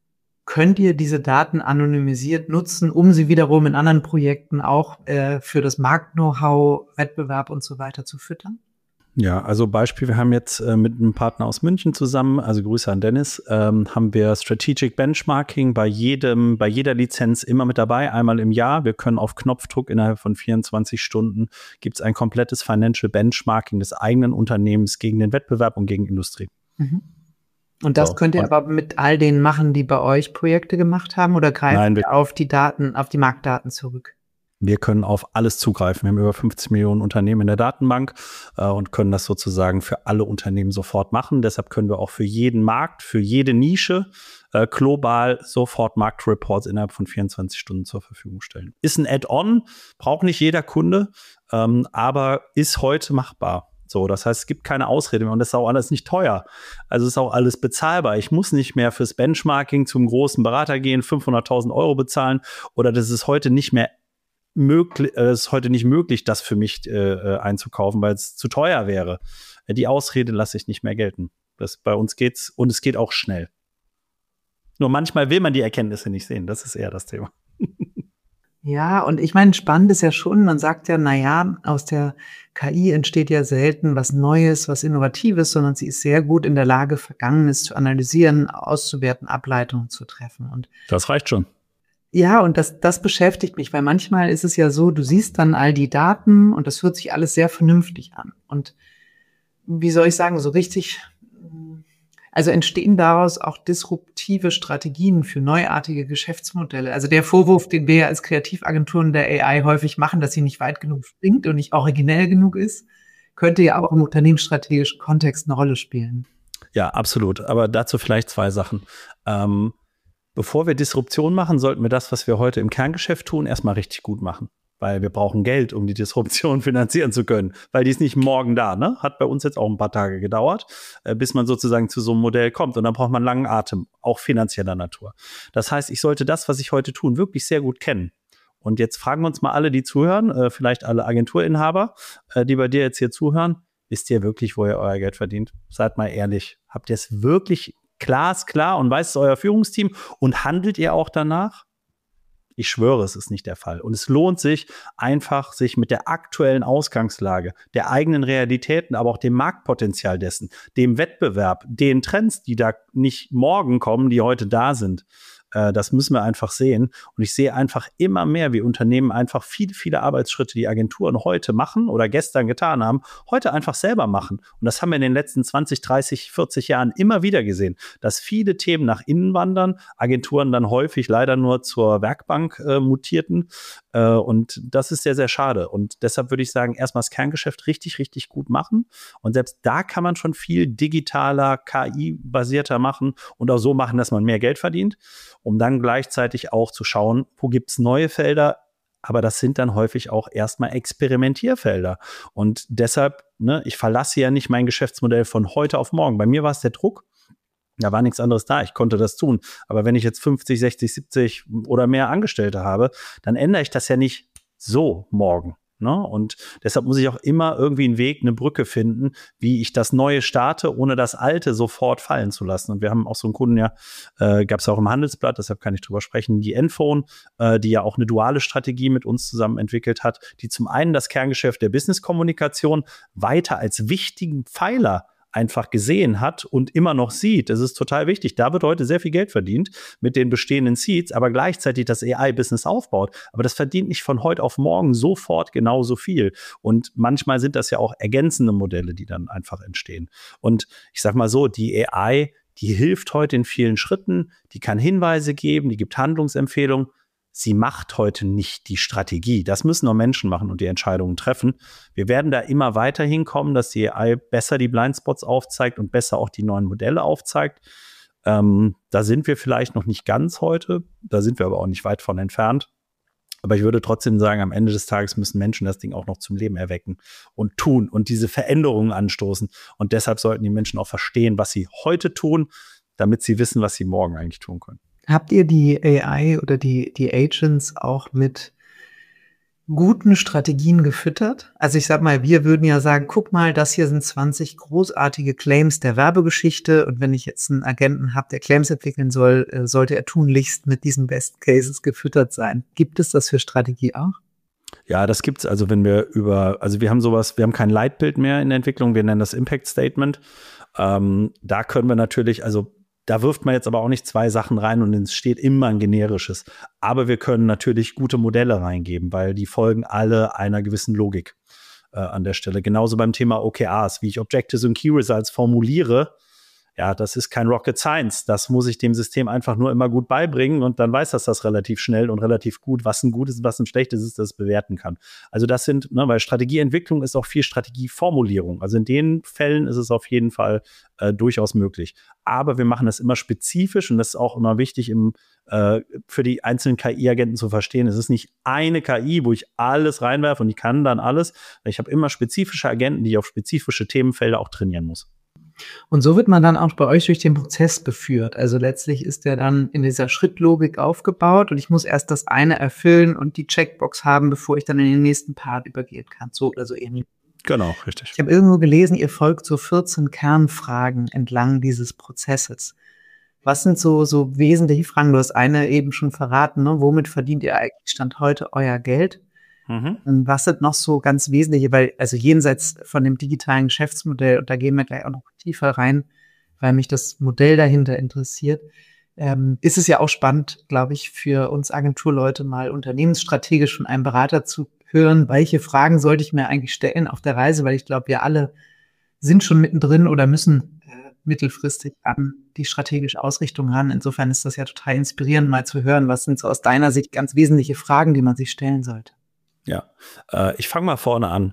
Könnt ihr diese Daten anonymisiert nutzen, um sie wiederum in anderen Projekten auch äh, für das Markt-Know-how, Wettbewerb und so weiter zu füttern? Ja, also Beispiel, wir haben jetzt äh, mit einem Partner aus München zusammen, also Grüße an Dennis, ähm, haben wir Strategic Benchmarking bei jedem, bei jeder Lizenz immer mit dabei, einmal im Jahr. Wir können auf Knopfdruck innerhalb von vierundzwanzig Stunden, gibt es ein komplettes Financial Benchmarking des eigenen Unternehmens gegen den Wettbewerb und gegen Industrie. Mhm. Und das so, könnt ihr aber mit all denen machen, die bei euch Projekte gemacht haben, oder greift nein, ihr auf die Daten, auf die Marktdaten zurück? Wir können auf alles zugreifen. Wir haben über fünfzig Millionen Unternehmen in der Datenbank äh, und können das sozusagen für alle Unternehmen sofort machen. Deshalb können wir auch für jeden Markt, für jede Nische äh, global sofort Marktreports innerhalb von vierundzwanzig Stunden zur Verfügung stellen. Ist ein Add-on, braucht nicht jeder Kunde, ähm, aber ist heute machbar. So, das heißt, es gibt keine Ausrede mehr und das ist auch alles nicht teuer. Also ist auch alles bezahlbar. Ich muss nicht mehr fürs Benchmarking zum großen Berater gehen, fünfhunderttausend Euro bezahlen, oder das ist heute nicht mehr möglich, äh, es ist heute nicht möglich, das für mich äh, einzukaufen, weil es zu teuer wäre. Die Ausrede lasse ich nicht mehr gelten. Das, bei uns geht's und es geht auch schnell. Nur manchmal will man die Erkenntnisse nicht sehen. Das ist eher das Thema. Ja, und ich meine, spannend ist ja schon, man sagt ja, naja, aus der K I entsteht ja selten was Neues, was Innovatives, sondern sie ist sehr gut in der Lage, Vergangenes zu analysieren, auszuwerten, Ableitungen zu treffen. Und das reicht schon. Ja, und das, das beschäftigt mich, weil manchmal ist es ja so, du siehst dann all die Daten und das hört sich alles sehr vernünftig an. Und wie soll ich sagen, so richtig, also entstehen daraus auch disruptive Strategien für neuartige Geschäftsmodelle. Also der Vorwurf, den wir ja als Kreativagenturen der A I häufig machen, dass sie nicht weit genug springt und nicht originell genug ist, könnte ja auch im unternehmensstrategischen Kontext eine Rolle spielen. Ja, absolut. Aber dazu vielleicht zwei Sachen. Ähm, bevor wir Disruption machen, sollten wir das, was wir heute im Kerngeschäft tun, erstmal richtig gut machen. Weil wir brauchen Geld, um die Disruption finanzieren zu können. Weil die ist nicht morgen da, ne? Hat bei uns jetzt auch ein paar Tage gedauert, äh, bis man sozusagen zu so einem Modell kommt. Und dann braucht man langen Atem, auch finanzieller Natur. Das heißt, ich sollte das, was ich heute tun, wirklich sehr gut kennen. Und jetzt fragen wir uns mal alle, die zuhören, äh, vielleicht alle Agenturinhaber, äh, die bei dir jetzt hier zuhören, wisst ihr wirklich, wo ihr euer Geld verdient? Seid mal ehrlich. Habt ihr es wirklich glasklar und weiß es euer Führungsteam und handelt ihr auch danach? Ich schwöre, es ist nicht der Fall. Und es lohnt sich einfach, sich mit der aktuellen Ausgangslage, der eigenen Realitäten, aber auch dem Marktpotenzial dessen, dem Wettbewerb, den Trends, die da nicht morgen kommen, die heute da sind, äh, das müssen wir einfach sehen. Und ich sehe einfach immer mehr, wie Unternehmen einfach viele, viele Arbeitsschritte, die Agenturen heute machen oder gestern getan haben, heute einfach selber machen. Und das haben wir in den letzten zwanzig, dreißig, vierzig Jahren immer wieder gesehen, dass viele Themen nach innen wandern, Agenturen dann häufig leider nur zur Werkbank äh, mutierten. Äh, und das ist sehr, sehr schade. Und deshalb würde ich sagen, erstmal das Kerngeschäft richtig, richtig gut machen. Und selbst da kann man schon viel digitaler, K I-basierter machen und auch so machen, dass man mehr Geld verdient, um dann gleichzeitig auch zu schauen, wo gibt es neue Felder, aber das sind dann häufig auch erstmal Experimentierfelder. Und deshalb, ne, ich verlasse ja nicht mein Geschäftsmodell von heute auf morgen. Bei mir war es der Druck, da war nichts anderes da, ich konnte das tun. Aber wenn ich jetzt fünfzig, sechzig, siebzig oder mehr Angestellte habe, dann ändere ich das ja nicht so morgen. Ne? Und deshalb muss ich auch immer irgendwie einen Weg, eine Brücke finden, wie ich das Neue starte, ohne das Alte sofort fallen zu lassen. Und wir haben auch so einen Kunden, ja, äh, gab es auch im Handelsblatt, deshalb kann ich drüber sprechen, die Enphone, äh, die ja auch eine duale Strategie mit uns zusammen entwickelt hat, die zum einen das Kerngeschäft der Business-Kommunikation weiter als wichtigen Pfeiler einfach gesehen hat und immer noch sieht. Das ist total wichtig. Da wird heute sehr viel Geld verdient mit den bestehenden Seeds, aber gleichzeitig das A I-Business aufbaut. Aber das verdient nicht von heute auf morgen sofort genauso viel. Und manchmal sind das ja auch ergänzende Modelle, die dann einfach entstehen. Und ich sag mal so, die A I, die hilft heute in vielen Schritten, die kann Hinweise geben, die gibt Handlungsempfehlungen. Sie macht heute nicht die Strategie. Das müssen noch Menschen machen und die Entscheidungen treffen. Wir werden da immer weiter hinkommen, dass die A I besser die Blindspots aufzeigt und besser auch die neuen Modelle aufzeigt. Ähm, da sind wir vielleicht noch nicht ganz heute. Da sind wir aber auch nicht weit von entfernt. Aber ich würde trotzdem sagen, am Ende des Tages müssen Menschen das Ding auch noch zum Leben erwecken und tun und diese Veränderungen anstoßen. Und deshalb sollten die Menschen auch verstehen, was sie heute tun, damit sie wissen, was sie morgen eigentlich tun können. Habt ihr die A I oder die, die Agents auch mit guten Strategien gefüttert? Also ich sag mal, wir würden ja sagen, guck mal, das hier sind zwanzig großartige Claims der Werbegeschichte und wenn ich jetzt einen Agenten habe, der Claims entwickeln soll, sollte er tunlichst mit diesen Best Cases gefüttert sein. Gibt es das für Strategie auch? Ja, das gibt's. Also wenn wir über, also wir haben sowas, wir haben kein Leitbild mehr in der Entwicklung, wir nennen das Impact Statement. Ähm, da können wir natürlich, also da wirft man jetzt aber auch nicht zwei Sachen rein und es steht immer ein generisches. Aber wir können natürlich gute Modelle reingeben, weil die folgen alle einer gewissen Logik äh, an der Stelle. Genauso beim Thema O K Rs, wie ich Objectives und Key Results formuliere. Ja, das ist kein Rocket Science. Das muss ich dem System einfach nur immer gut beibringen und dann weiß das das relativ schnell und relativ gut, was ein gutes und was ein schlechtes ist, das es bewerten kann. Also das sind, ne, weil Strategieentwicklung ist auch viel Strategieformulierung. Also in den Fällen ist es auf jeden Fall äh, durchaus möglich. Aber wir machen das immer spezifisch und das ist auch immer wichtig, im, äh, für die einzelnen K I-Agenten zu verstehen. Es ist nicht eine K I, wo ich alles reinwerfe und ich kann dann alles. Ich habe immer spezifische Agenten, die ich auf spezifische Themenfelder auch trainieren muss. Und so wird man dann auch bei euch durch den Prozess geführt. Also letztlich ist der dann in dieser Schrittlogik aufgebaut und ich muss erst das eine erfüllen und die Checkbox haben, bevor ich dann in den nächsten Part übergehen kann. So oder so ähnlich. Genau, richtig. Ich habe irgendwo gelesen, ihr folgt so vierzehn Kernfragen entlang dieses Prozesses. Was sind so, so wesentliche Fragen? Du hast eine eben schon verraten, ne? Womit verdient ihr eigentlich Stand heute euer Geld? Mhm. Und was sind noch so ganz wesentliche, weil, also jenseits von dem digitalen Geschäftsmodell, und da gehen wir gleich auch noch tiefer rein, weil mich das Modell dahinter interessiert, ähm, ist es ja auch spannend, glaube ich, für uns Agenturleute mal unternehmensstrategisch von einem Berater zu hören, welche Fragen sollte ich mir eigentlich stellen auf der Reise, weil ich glaube, wir alle sind schon mittendrin oder müssen äh, mittelfristig an die strategische Ausrichtung ran. Insofern ist das ja total inspirierend, mal zu hören, was sind so aus deiner Sicht ganz wesentliche Fragen, die man sich stellen sollte. Ja, äh, ich fange mal vorne an.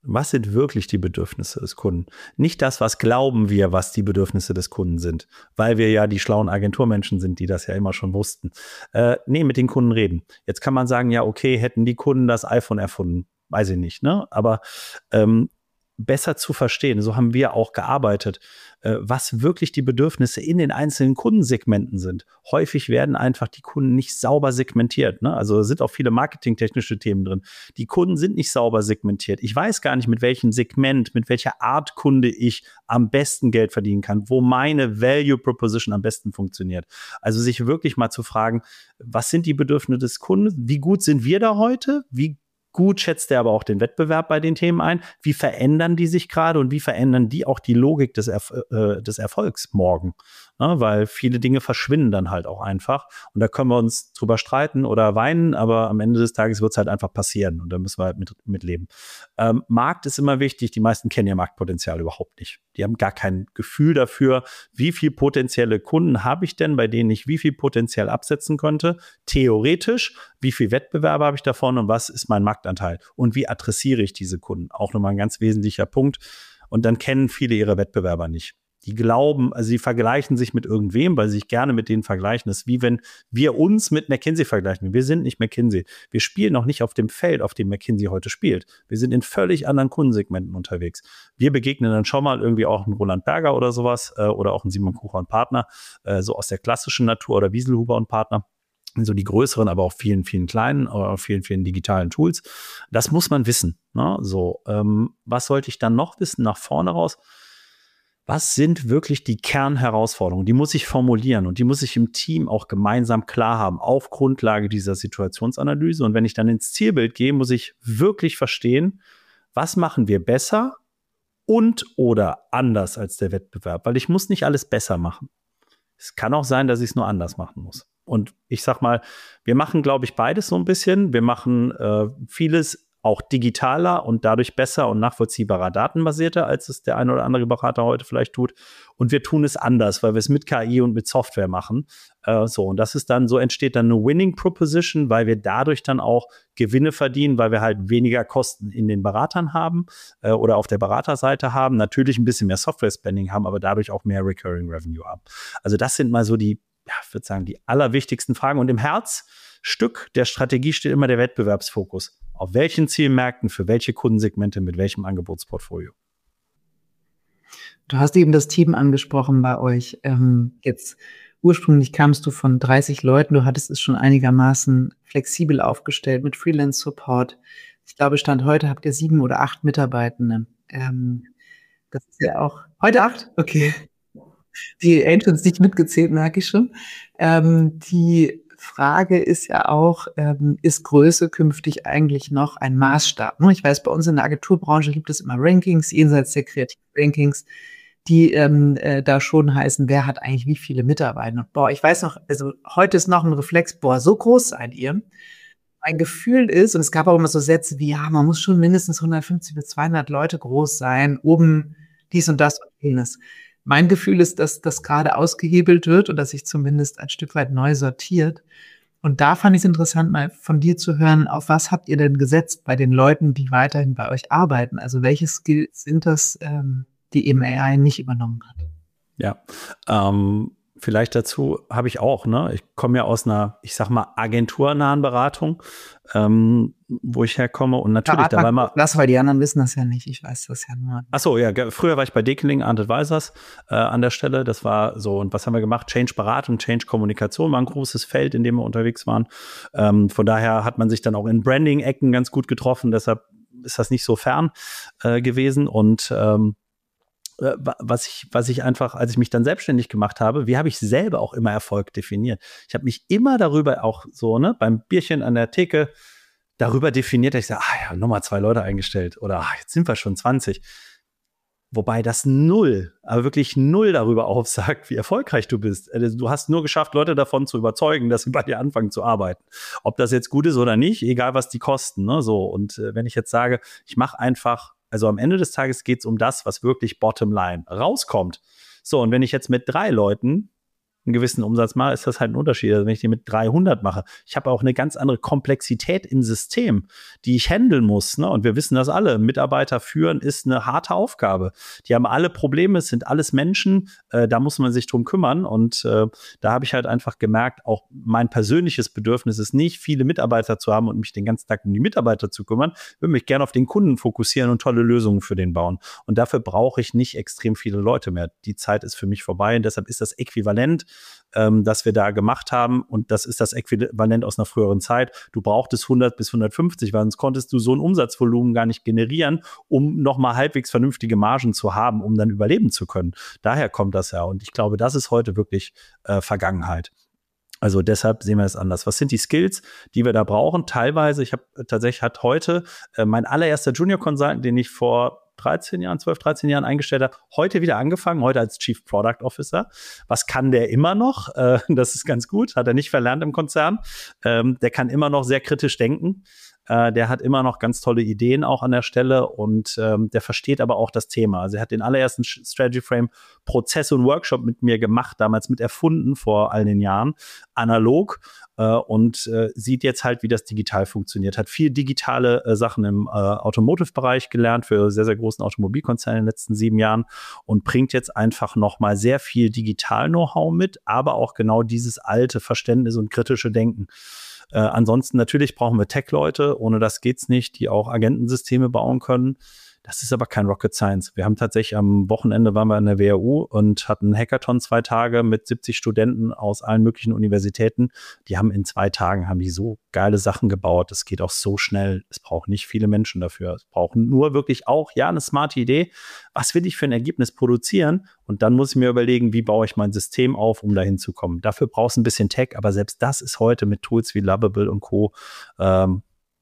Was sind wirklich die Bedürfnisse des Kunden? Nicht das, was glauben wir, was die Bedürfnisse des Kunden sind, weil wir ja die schlauen Agenturmenschen sind, die das ja immer schon wussten. Äh, nee, mit den Kunden reden. Jetzt kann man sagen, ja, okay, hätten die Kunden das iPhone erfunden? Weiß ich nicht, ne? Aber ähm, besser zu verstehen, so haben wir auch gearbeitet, äh, was wirklich die Bedürfnisse in den einzelnen Kundensegmenten sind. Häufig werden einfach die Kunden nicht sauber segmentiert, ne? Also sind auch viele marketingtechnische Themen drin. Die Kunden sind nicht sauber segmentiert. Ich weiß gar nicht, mit welchem Segment, mit welcher Art Kunde ich am besten Geld verdienen kann, wo meine Value Proposition am besten funktioniert. Also sich wirklich mal zu fragen, was sind die Bedürfnisse des Kunden? Wie gut sind wir da heute? Wie gut schätzt er aber auch den Wettbewerb bei den Themen ein. Wie verändern die sich gerade und wie verändern die auch die Logik des, Erf- äh, des Erfolgs morgen? Ne? Weil viele Dinge verschwinden dann halt auch einfach. Und da können wir uns drüber streiten oder weinen, aber am Ende des Tages wird es halt einfach passieren und da müssen wir halt mit, mit leben. Ähm, Markt ist immer wichtig. Die meisten kennen ja Marktpotenzial überhaupt nicht. Die haben gar kein Gefühl dafür, wie viel potenzielle Kunden habe ich denn, bei denen ich wie viel potenziell absetzen könnte. Theoretisch, wie viel Wettbewerbe habe ich davon und was ist mein Marktanteil? Und wie adressiere ich diese Kunden? Auch nochmal ein ganz wesentlicher Punkt. Und dann kennen viele ihre Wettbewerber nicht. Die glauben, also sie vergleichen sich mit irgendwem, weil sie sich gerne mit denen vergleichen. Das ist wie wenn wir uns mit McKinsey vergleichen. Wir sind nicht McKinsey. Wir spielen noch nicht auf dem Feld, auf dem McKinsey heute spielt. Wir sind in völlig anderen Kundensegmenten unterwegs. Wir begegnen dann schon mal irgendwie auch einen Roland Berger oder sowas äh, oder auch einen Simon Kucher und Partner, äh, so aus der klassischen Natur oder Wieselhuber und Partner. So die größeren, aber auch vielen, vielen kleinen, oder vielen, vielen digitalen Tools. Das muss man wissen. Ne? So, ähm, was sollte ich dann noch wissen nach vorne raus? Was sind wirklich die Kernherausforderungen? Die muss ich formulieren und die muss ich im Team auch gemeinsam klar haben, auf Grundlage dieser Situationsanalyse. Und wenn ich dann ins Zielbild gehe, muss ich wirklich verstehen, was machen wir besser und oder anders als der Wettbewerb? Weil ich muss nicht alles besser machen. Es kann auch sein, dass ich es nur anders machen muss. Und ich sag mal, wir machen, glaube ich, beides so ein bisschen. Wir machen äh, vieles auch digitaler und dadurch besser und nachvollziehbarer datenbasierter, als es der ein oder andere Berater heute vielleicht tut. Und wir tun es anders, weil wir es mit K I und mit Software machen. Äh, so, und das ist dann, so entsteht dann eine Winning Proposition, weil wir dadurch dann auch Gewinne verdienen, weil wir halt weniger Kosten in den Beratern haben äh, oder auf der Beraterseite haben. Natürlich ein bisschen mehr Software-Spending haben, aber dadurch auch mehr Recurring Revenue haben. Also das sind mal so die, ja, ich würde sagen, die allerwichtigsten Fragen. Und im Herzstück der Strategie steht immer der Wettbewerbsfokus. Auf welchen Zielmärkten, für welche Kundensegmente, mit welchem Angebotsportfolio? Du hast eben das Team angesprochen bei euch. Ähm, jetzt ursprünglich kamst du von dreißig Leuten. Du hattest es schon einigermaßen flexibel aufgestellt mit Freelance-Support. Ich glaube, Stand heute habt ihr sieben oder acht Mitarbeitende. Ähm, das ist ja auch... Heute acht? Okay. Die Ancients nicht mitgezählt, merke ich schon. Ähm, die Frage ist ja auch, ähm, ist Größe künftig eigentlich noch ein Maßstab? Ich weiß, bei uns in der Agenturbranche gibt es immer Rankings, jenseits der Kreativ-Rankings, die ähm, äh, da schon heißen, wer hat eigentlich wie viele Mitarbeiter. Und boah, ich weiß noch, also heute ist noch ein Reflex, boah, so groß seid ihr. Mein Gefühl ist, und es gab auch immer so Sätze wie, ja, man muss schon mindestens hundertfünfzig bis zweihundert Leute groß sein, oben dies und das und jenes. Mein Gefühl ist, dass das gerade ausgehebelt wird und dass sich zumindest ein Stück weit neu sortiert. Und da fand ich es interessant, mal von dir zu hören, auf was habt ihr denn gesetzt bei den Leuten, die weiterhin bei euch arbeiten? Also welche Skills sind das, ähm, die eben A I nicht übernommen hat? Ja, ähm, vielleicht dazu habe ich auch, ne? Ich komme ja aus einer, ich sag mal, agenturnahen Beratung, ähm, wo ich herkomme und natürlich, da war immer. Das, weil die anderen wissen das ja nicht, ich weiß das ja nur. Ach so, ja, früher war ich bei Dekeling and Advisors äh, an der Stelle, das war so, und was haben wir gemacht? Change-Beratung, Change-Kommunikation war ein großes Feld, in dem wir unterwegs waren. Ähm, von daher hat man sich dann auch in Branding-Ecken ganz gut getroffen, deshalb ist das nicht so fern äh, gewesen und ähm, was ich, was ich einfach, als ich mich dann selbstständig gemacht habe, wie habe ich selber auch immer Erfolg definiert? Ich habe mich immer darüber auch so, ne, beim Bierchen an der Theke darüber definiert, dass ich sage, ah ja, nochmal zwei Leute eingestellt oder ah, jetzt sind wir schon zwanzig. Wobei das null, aber wirklich null darüber aufsagt, wie erfolgreich du bist. Du hast nur geschafft, Leute davon zu überzeugen, dass sie bei dir anfangen zu arbeiten. Ob das jetzt gut ist oder nicht, egal was die kosten, ne, so. Und äh, wenn ich jetzt sage, ich mache einfach, also am Ende des Tages geht es um das, was wirklich Bottomline rauskommt. So, und wenn ich jetzt mit drei Leuten einen gewissen Umsatz mache, ist das halt ein Unterschied. Also wenn ich den mit dreihundert mache, ich habe auch eine ganz andere Komplexität im System, die ich handeln muss. Ne? Und wir wissen das alle. Mitarbeiter führen ist eine harte Aufgabe. Die haben alle Probleme, es sind alles Menschen. Äh, da muss man sich drum kümmern. Und äh, da habe ich halt einfach gemerkt, auch mein persönliches Bedürfnis ist nicht, viele Mitarbeiter zu haben und mich den ganzen Tag um die Mitarbeiter zu kümmern. Ich würde mich gerne auf den Kunden fokussieren und tolle Lösungen für den bauen. Und dafür brauche ich nicht extrem viele Leute mehr. Die Zeit ist für mich vorbei und deshalb ist das Äquivalent, ähm, das wir da gemacht haben, und das ist das Äquivalent aus einer früheren Zeit. Du brauchtest hundert bis hundertfünfzig, weil sonst konntest du so ein Umsatzvolumen gar nicht generieren, um nochmal halbwegs vernünftige Margen zu haben, um dann überleben zu können. Daher kommt das ja, und ich glaube, das ist heute wirklich äh, Vergangenheit. Also deshalb sehen wir es anders. Was sind die Skills, die wir da brauchen? Teilweise, ich habe tatsächlich, hat heute äh, mein allererster Junior Consultant, den ich vor dreizehn Jahren, zwölf, dreizehn Jahren eingestellt habe, heute wieder angefangen, heute als Chief Product Officer. Was kann der immer noch? Äh, das ist ganz gut, hat er nicht verlernt im Konzern. Ähm, der kann immer noch sehr kritisch denken. Äh, der hat immer noch ganz tolle Ideen auch an der Stelle, und ähm, der versteht aber auch das Thema. Also er hat den allerersten Strategy Frame Prozess und Workshop mit mir gemacht, damals mit erfunden vor all den Jahren, analog, äh, und äh, sieht jetzt halt, wie das digital funktioniert. Hat viel digitale äh, Sachen im äh, Automotive-Bereich gelernt für sehr, sehr großen Automobilkonzerne in den letzten sieben Jahren und bringt jetzt einfach nochmal sehr viel Digital-Know-how mit, aber auch genau dieses alte Verständnis und kritische Denken. Äh, ansonsten natürlich brauchen wir Tech-Leute, ohne das geht's nicht, die auch Agentensysteme bauen können. Das ist aber kein Rocket Science. Wir haben tatsächlich am Wochenende waren wir in der W H U und hatten einen Hackathon zwei Tage mit siebzig Studenten aus allen möglichen Universitäten. Die haben in zwei Tagen haben die so geile Sachen gebaut. Das geht auch so schnell. Es braucht nicht viele Menschen dafür. Es braucht nur wirklich auch, ja, eine smarte Idee. Was will ich für ein Ergebnis produzieren? Und dann muss ich mir überlegen, wie baue ich mein System auf, um dahin zu kommen. Dafür brauchst du ein bisschen Tech, aber selbst das ist heute mit Tools wie Lovable und Co. Ähm,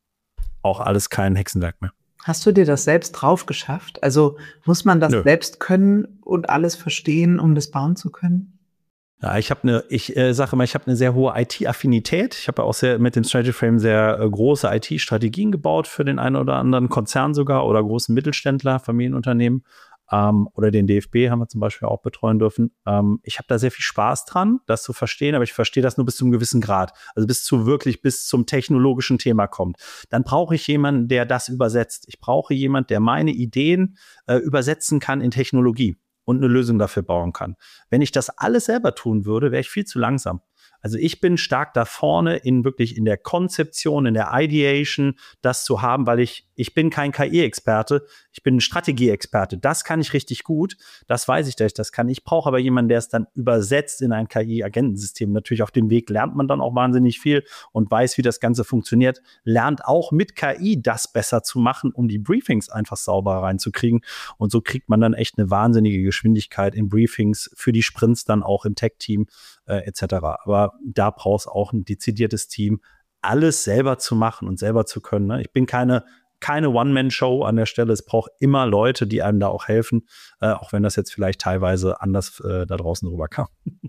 auch alles kein Hexenwerk mehr. Hast du dir das selbst drauf geschafft? Also muss man das Nö. selbst können und alles verstehen, um das bauen zu können? Ja, ich habe eine, ich äh, sage immer, ich habe eine sehr hohe I T-Affinität. Ich habe ja auch sehr mit dem Strategy Frame sehr äh, große I T-Strategien gebaut für den einen oder anderen Konzern sogar oder großen Mittelständler, Familienunternehmen. Ähm, oder den D F B haben wir zum Beispiel auch betreuen dürfen. Ähm, ich habe da sehr viel Spaß dran, das zu verstehen, aber ich verstehe das nur bis zu einem gewissen Grad. Also bis zu wirklich, bis zum technologischen Thema kommt. Dann brauche ich jemanden, der das übersetzt. Ich brauche jemanden, der meine Ideen äh, übersetzen kann in Technologie und eine Lösung dafür bauen kann. Wenn ich das alles selber tun würde, wäre ich viel zu langsam. Also ich bin stark da vorne in wirklich in der Konzeption, in der Ideation, das zu haben, weil ich, ich bin kein K I-Experte, ich bin ein Strategie-Experte. Das kann ich richtig gut, das weiß ich, dass ich das kann. Ich brauche aber jemanden, der es dann übersetzt in ein K I-Agentensystem. Natürlich auf dem Weg lernt man dann auch wahnsinnig viel und weiß, wie das Ganze funktioniert, lernt auch mit K I das besser zu machen, um die Briefings einfach sauber reinzukriegen. Und so kriegt man dann echt eine wahnsinnige Geschwindigkeit in Briefings für die Sprints dann auch im Tech-Team äh, et cetera. Aber da brauchst auch ein dezidiertes Team, alles selber zu machen und selber zu können. Ne? Ich bin keine, keine One-Man-Show an der Stelle. Es braucht immer Leute, die einem da auch helfen, äh, auch wenn das jetzt vielleicht teilweise anders äh, da draußen rüberkam.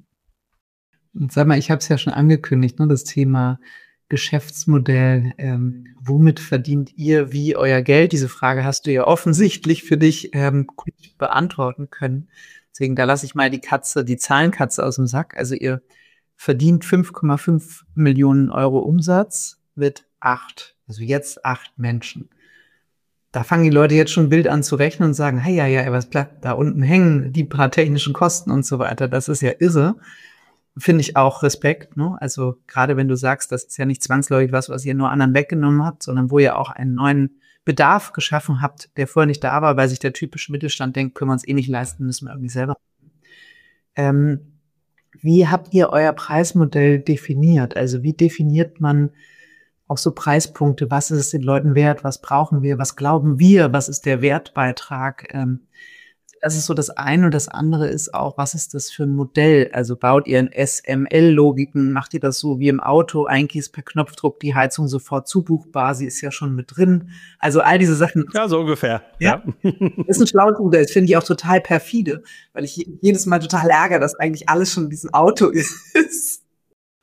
Und sag mal, ich habe es ja schon angekündigt, ne, das Thema Geschäftsmodell. Ähm, womit verdient ihr wie euer Geld? Diese Frage hast du ja offensichtlich für dich ähm, gut beantworten können. Deswegen, da lasse ich mal die Katze, die Zahlenkatze aus dem Sack. Also ihr verdient fünf Komma fünf Millionen Euro Umsatz mit acht, also jetzt acht Menschen. Da fangen die Leute jetzt schon wild an zu rechnen und sagen, hey, ja, ja, was bleibt da unten hängen, die paar technischen Kosten und so weiter. Das ist ja irre. Finde ich auch Respekt, ne? Also gerade wenn du sagst, das ist ja nicht zwangsläufig was, was ihr nur anderen weggenommen habt, sondern wo ihr auch einen neuen Bedarf geschaffen habt, der vorher nicht da war, weil sich der typische Mittelstand denkt, können wir uns eh nicht leisten, müssen wir irgendwie selber. Ähm, wie habt ihr euer Preismodell definiert? Also wie definiert man auch so Preispunkte? Was ist es den Leuten wert? Was brauchen wir? Was glauben wir? Was ist der Wertbeitrag? Ähm, das ist so das eine. Und das andere ist auch, was ist das für ein Modell? Also baut ihr in S M L-Logiken? Macht ihr das so wie im Auto? Eigentlich ist per Knopfdruck die Heizung sofort zubuchbar. Sie ist ja schon mit drin. Also all diese Sachen. Ja, so ungefähr. Ja. ja. Das ist ein schlaues Modell. Das finde ich auch total perfide, weil ich jedes Mal total ärgere, dass eigentlich alles schon in diesem Auto ist.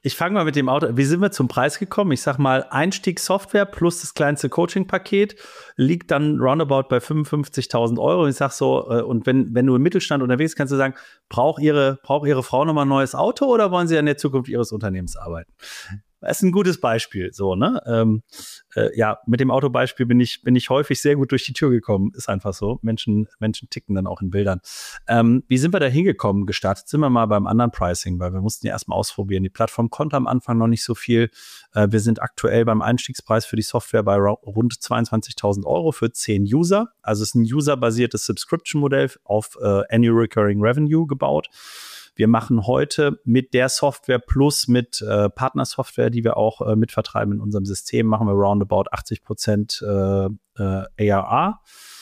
Ich fange mal mit dem Auto. Wie sind wir zum Preis gekommen? Ich sag mal, Einstiegssoftware plus das kleinste Coaching-Paket liegt dann roundabout bei fünfundfünfzigtausend Euro. Und ich sag so, und wenn, wenn du im Mittelstand unterwegs bist, kannst du sagen, braucht ihre, braucht ihre Frau nochmal ein neues Auto oder wollen sie in der Zukunft ihres Unternehmens arbeiten? Das ist ein gutes Beispiel, so, ne? Ähm, äh, ja, mit dem Autobeispiel bin ich, bin ich häufig sehr gut durch die Tür gekommen. Ist einfach so. Menschen, Menschen ticken dann auch in Bildern. Ähm, wie sind wir da hingekommen? Gestartet sind wir mal beim anderen Pricing, weil wir mussten ja erstmal ausprobieren. Die Plattform konnte am Anfang noch nicht so viel. Äh, wir sind aktuell beim Einstiegspreis für die Software bei ra- rund zweiundzwanzigtausend Euro für zehn User. Also es ist ein userbasiertes Subscription-Modell auf äh, Annual Recurring Revenue gebaut. Wir machen heute mit der Software plus mit äh, Partnersoftware, die wir auch äh, mitvertreiben in unserem System, machen wir roundabout achtzig Prozent äh, äh, A R R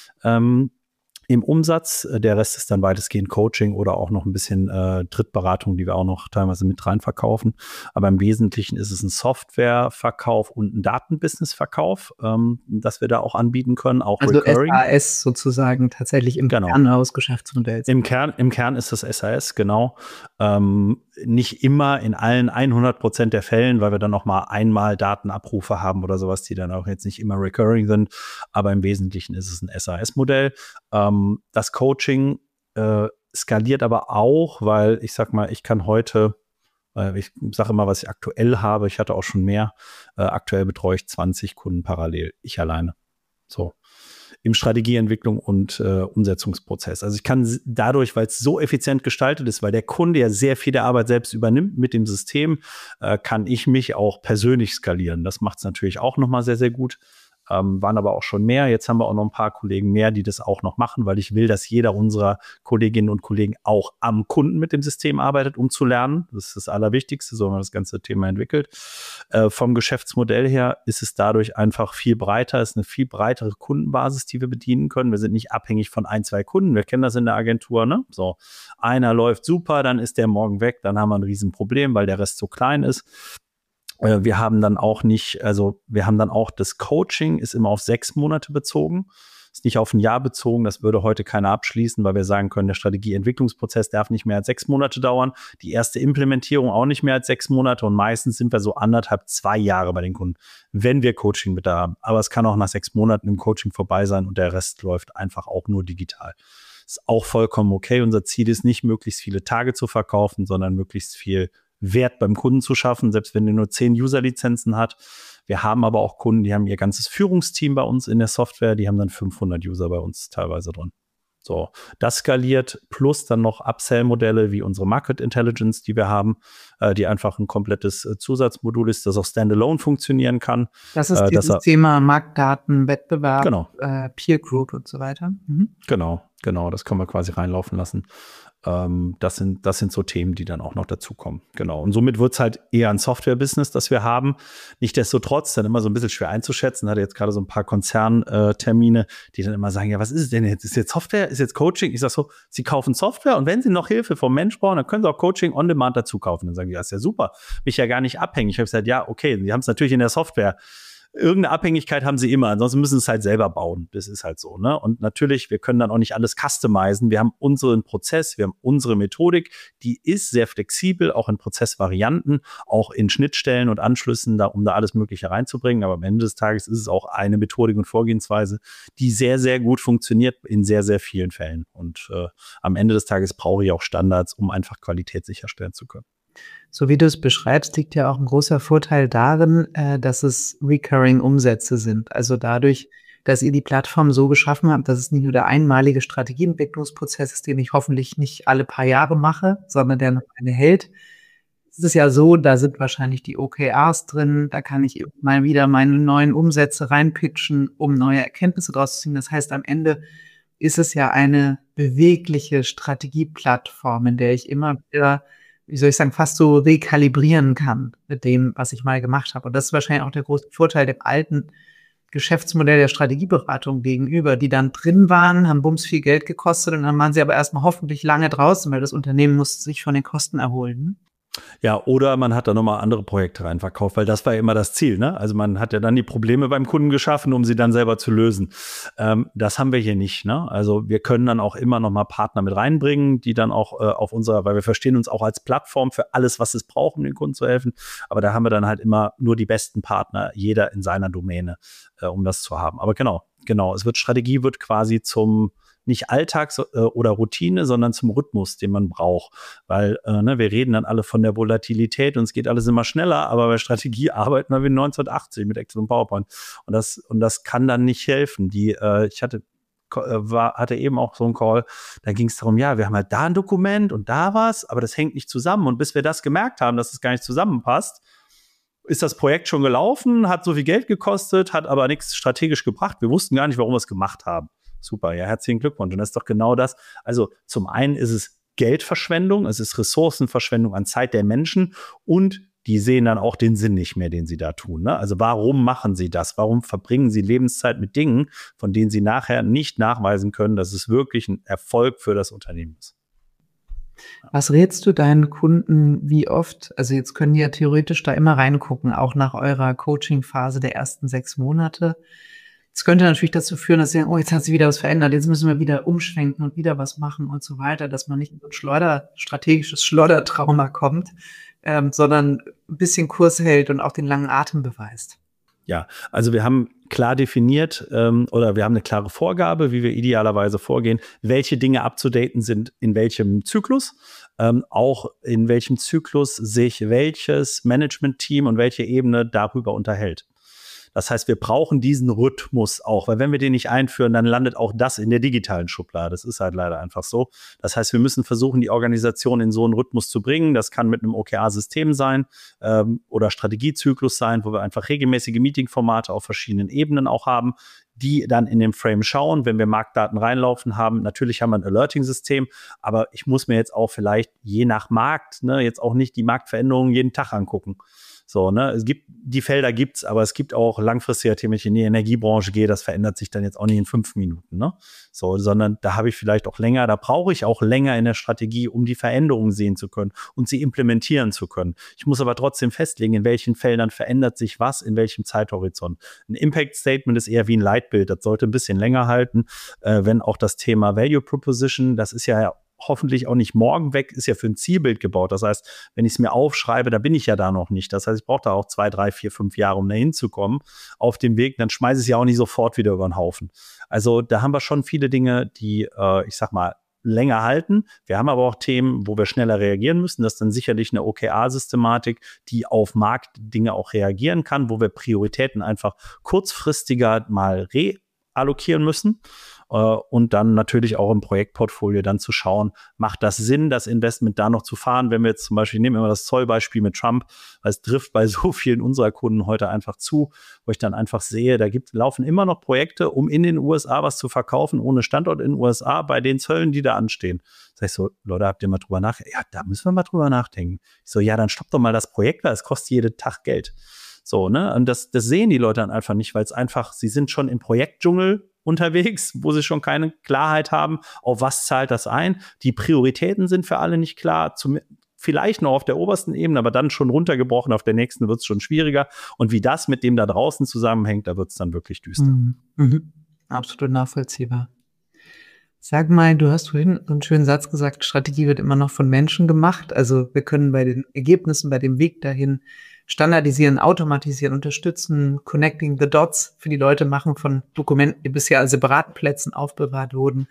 ähm, im Umsatz. Der Rest ist dann weitestgehend Coaching oder auch noch ein bisschen äh, Drittberatung, die wir auch noch teilweise mit rein verkaufen. Aber im Wesentlichen ist es ein Softwareverkauf und ein Datenbusinessverkauf, ähm, das wir da auch anbieten können, auch also Recurring. S A S sozusagen tatsächlich im Genau. Kern eures Geschäftsmodells. Im Kern, im Kern ist das S A S, genau. Ähm, nicht immer in allen hundert Prozent der Fällen, weil wir dann noch mal einmal Datenabrufe haben oder sowas, die dann auch jetzt nicht immer recurring sind. Aber im Wesentlichen ist es ein S A S-Modell. Ähm, das Coaching äh, skaliert aber auch, weil ich sag mal, ich kann heute, äh, ich sage immer, was ich aktuell habe, ich hatte auch schon mehr. Äh, aktuell betreue ich zwanzig Kunden parallel, ich alleine. So. Im Strategieentwicklung und äh, Umsetzungsprozess. Also ich kann dadurch, weil es so effizient gestaltet ist, weil der Kunde ja sehr viel der Arbeit selbst übernimmt mit dem System, äh, kann ich mich auch persönlich skalieren. Das macht es natürlich auch nochmal sehr, sehr gut. Ähm, waren aber auch schon mehr. Jetzt haben wir auch noch ein paar Kollegen mehr, die das auch noch machen, weil ich will, dass jeder unserer Kolleginnen und Kollegen auch am Kunden mit dem System arbeitet, um zu lernen. Das ist das Allerwichtigste, so wenn man das ganze Thema entwickelt. Äh, vom Geschäftsmodell her ist es dadurch einfach viel breiter, es ist eine viel breitere Kundenbasis, die wir bedienen können. Wir sind nicht abhängig von ein, zwei Kunden. Wir kennen das in der Agentur, ne? So, einer läuft super, dann ist der morgen weg, dann haben wir ein Riesenproblem, weil der Rest so klein ist. Wir haben dann auch nicht, also wir haben dann auch das Coaching ist immer auf sechs Monate bezogen, ist nicht auf ein Jahr bezogen. Das würde heute keiner abschließen, weil wir sagen können, der Strategieentwicklungsprozess darf nicht mehr als sechs Monate dauern. Die erste Implementierung auch nicht mehr als sechs Monate und meistens sind wir so anderthalb, zwei Jahre bei den Kunden, wenn wir Coaching mit da haben. Aber es kann auch nach sechs Monaten im Coaching vorbei sein und der Rest läuft einfach auch nur digital. Ist auch vollkommen okay. Unser Ziel ist nicht, möglichst viele Tage zu verkaufen, sondern möglichst viel Wert beim Kunden zu schaffen, selbst wenn er nur zehn User-Lizenzen hat. Wir haben aber auch Kunden, die haben ihr ganzes Führungsteam bei uns in der Software, die haben dann fünfhundert User bei uns teilweise drin. So, das skaliert plus dann noch Upsell-Modelle wie unsere Market Intelligence, die wir haben, äh, die einfach ein komplettes äh, Zusatzmodul ist, das auch standalone funktionieren kann. Das ist äh, dieses er, Thema Marktdaten, Wettbewerb, genau. äh, Peer Group und so weiter. Mhm. Genau, genau, das können wir quasi reinlaufen lassen. Ähm, das sind, das sind so Themen, die dann auch noch dazukommen. Genau. Und somit wird es halt eher ein Software-Business, das wir haben. Nichtsdestotrotz dann immer so ein bisschen schwer einzuschätzen. Hatte jetzt gerade so ein paar Konzerntermine, die dann immer sagen, ja, was ist es denn jetzt? Ist jetzt Software? Ist jetzt Coaching? Ich sag so, Sie kaufen Software und wenn Sie noch Hilfe vom Mensch brauchen, dann können Sie auch Coaching on Demand dazu kaufen. Dann sagen die, ja, ist ja super. Bin ich ja gar nicht abhängig. Ich habe gesagt, ja, okay, Sie haben es natürlich in der Software. Irgendeine Abhängigkeit haben sie immer, ansonsten müssen sie es halt selber bauen. Das ist halt so, ne? Und natürlich, wir können dann auch nicht alles customizen. Wir haben unseren Prozess, wir haben unsere Methodik, die ist sehr flexibel, auch in Prozessvarianten, auch in Schnittstellen und Anschlüssen, da, um da alles Mögliche reinzubringen. Aber am Ende des Tages ist es auch eine Methodik und Vorgehensweise, die sehr, sehr gut funktioniert in sehr, sehr vielen Fällen. Und äh, am Ende des Tages brauche ich auch Standards, um einfach Qualität sicherstellen zu können. So wie du es beschreibst, liegt ja auch ein großer Vorteil darin, äh, dass es Recurring-Umsätze sind. Also dadurch, dass ihr die Plattform so geschaffen habt, dass es nicht nur der einmalige Strategieentwicklungsprozess ist, den ich hoffentlich nicht alle paar Jahre mache, sondern der noch eine hält. Es ist ja so, da sind wahrscheinlich die O K Rs drin, da kann ich mal wieder meine neuen Umsätze reinpitchen, um neue Erkenntnisse draus zu ziehen. Das heißt, am Ende ist es ja eine bewegliche Strategieplattform, in der ich immer wieder, wie soll ich sagen, fast so rekalibrieren kann mit dem, was ich mal gemacht habe. Und das ist wahrscheinlich auch der große Vorteil dem alten Geschäftsmodell der Strategieberatung gegenüber, die dann drin waren, haben bums viel Geld gekostet und dann waren sie aber erstmal hoffentlich lange draußen, weil das Unternehmen musste sich von den Kosten erholen. Ja, oder man hat da nochmal andere Projekte reinverkauft, weil das war ja immer das Ziel, ne? Also man hat ja dann die Probleme beim Kunden geschaffen, um sie dann selber zu lösen. Ähm, das haben wir hier nicht, ne? Also wir können dann auch immer nochmal Partner mit reinbringen, die dann auch äh, auf unserer, weil wir verstehen uns auch als Plattform für alles, was es braucht, um den Kunden zu helfen. Aber da haben wir dann halt immer nur die besten Partner, jeder in seiner Domäne, äh, um das zu haben. Aber genau, genau, es wird Strategie wird quasi zum nicht Alltag äh, oder Routine, sondern zum Rhythmus, den man braucht. Weil äh, ne, wir reden dann alle von der Volatilität und es geht alles immer schneller, aber bei Strategie arbeiten wir wie neunzehnhundertachtzig mit Excel und PowerPoint. Und das, und das kann dann nicht helfen. Die, äh, ich hatte, äh, war, hatte eben auch so einen Call, da ging es darum, ja, wir haben halt da ein Dokument und da was, aber das hängt nicht zusammen. Und bis wir das gemerkt haben, dass es gar nicht zusammenpasst, ist das Projekt schon gelaufen, hat so viel Geld gekostet, hat aber nichts strategisch gebracht. Wir wussten gar nicht, warum wir es gemacht haben. Super, ja, herzlichen Glückwunsch. Und das ist doch genau das. Also zum einen ist es Geldverschwendung, es ist Ressourcenverschwendung an Zeit der Menschen und die sehen dann auch den Sinn nicht mehr, den sie da tun. Ne? Also warum machen sie das? Warum verbringen sie Lebenszeit mit Dingen, von denen sie nachher nicht nachweisen können, dass es wirklich ein Erfolg für das Unternehmen ist? Was rätst du deinen Kunden, wie oft? Also jetzt können die ja theoretisch da immer reingucken, auch nach eurer Coaching-Phase der ersten sechs Monate. Das könnte natürlich dazu führen, dass sie sagen, oh, jetzt hat sich wieder was verändert, jetzt müssen wir wieder umschwenken und wieder was machen und so weiter, dass man nicht in so ein Schleuder, strategisches Schleudertrauma kommt, ähm, sondern ein bisschen Kurs hält und auch den langen Atem beweist. Ja, also wir haben klar definiert ähm, oder wir haben eine klare Vorgabe, wie wir idealerweise vorgehen, welche Dinge abzudaten sind in welchem Zyklus, ähm, auch in welchem Zyklus sich welches Management-Team und welche Ebene darüber unterhält. Das heißt, wir brauchen diesen Rhythmus auch, weil wenn wir den nicht einführen, dann landet auch das in der digitalen Schublade. Das ist halt leider einfach so. Das heißt, wir müssen versuchen, die Organisation in so einen Rhythmus zu bringen. Das kann mit einem O K R-System sein ähm, oder Strategiezyklus sein, wo wir einfach regelmäßige Meetingformate auf verschiedenen Ebenen auch haben, die dann in dem Frame schauen, wenn wir Marktdaten reinlaufen haben. Natürlich haben wir ein Alerting-System, aber ich muss mir jetzt auch vielleicht je nach Markt, ne, jetzt auch nicht die Marktveränderungen jeden Tag angucken. So, ne, es gibt, die Felder gibt's, aber es gibt auch langfristige Themen, wenn ich in die Energiebranche gehe, das verändert sich dann jetzt auch nicht in fünf Minuten, ne? So, sondern da habe ich vielleicht auch länger, da brauche ich auch länger in der Strategie, um die Veränderungen sehen zu können und sie implementieren zu können. Ich muss aber trotzdem festlegen, in welchen Feldern verändert sich was, in welchem Zeithorizont. Ein Impact Statement ist eher wie ein Leitbild, das sollte ein bisschen länger halten, äh, wenn auch das Thema Value Proposition, das ist ja hoffentlich auch nicht morgen weg, ist ja für ein Zielbild gebaut. Das heißt, wenn ich es mir aufschreibe, da bin ich ja da noch nicht. Das heißt, ich brauche da auch zwei, drei, vier, fünf Jahre, um da hinzukommen auf dem Weg. Dann schmeiße ich es ja auch nicht sofort wieder über den Haufen. Also da haben wir schon viele Dinge, die, äh, ich sag mal, länger halten. Wir haben aber auch Themen, wo wir schneller reagieren müssen. Das ist dann sicherlich eine O K R-Systematik, die auf Marktdinge auch reagieren kann, wo wir Prioritäten einfach kurzfristiger mal reallokieren müssen. Und dann natürlich auch im Projektportfolio dann zu schauen, macht das Sinn, das Investment da noch zu fahren, wenn wir jetzt zum Beispiel, nehmen wir mal das Zollbeispiel mit Trump, weil es trifft bei so vielen unserer Kunden heute einfach zu, wo ich dann einfach sehe, da gibt, laufen immer noch Projekte, um in den U S A was zu verkaufen, ohne Standort in den U S A, bei den Zöllen, die da anstehen. Das heißt so, Leute, habt ihr mal drüber nachgedacht? Ja, da müssen wir mal drüber nachdenken. Ich so, ja, dann stoppt doch mal das Projekt, weil es kostet jeden Tag Geld. So, ne, und das, das sehen die Leute dann einfach nicht, weil es einfach, sie sind schon im Projektdschungel unterwegs, wo sie schon keine Klarheit haben, auf was zahlt das ein. Die Prioritäten sind für alle nicht klar, zum, vielleicht noch auf der obersten Ebene, aber dann schon runtergebrochen, auf der nächsten wird es schon schwieriger. Und wie das mit dem da draußen zusammenhängt, da wird es dann wirklich düster. Mhm. Mhm. Absolut nachvollziehbar. Sag mal, du hast vorhin einen schönen Satz gesagt, Strategie wird immer noch von Menschen gemacht. Also wir können bei den Ergebnissen, bei dem Weg dahin standardisieren, automatisieren, unterstützen, connecting the dots für die Leute machen von Dokumenten, die bisher als separaten Plätzen aufbewahrt wurden.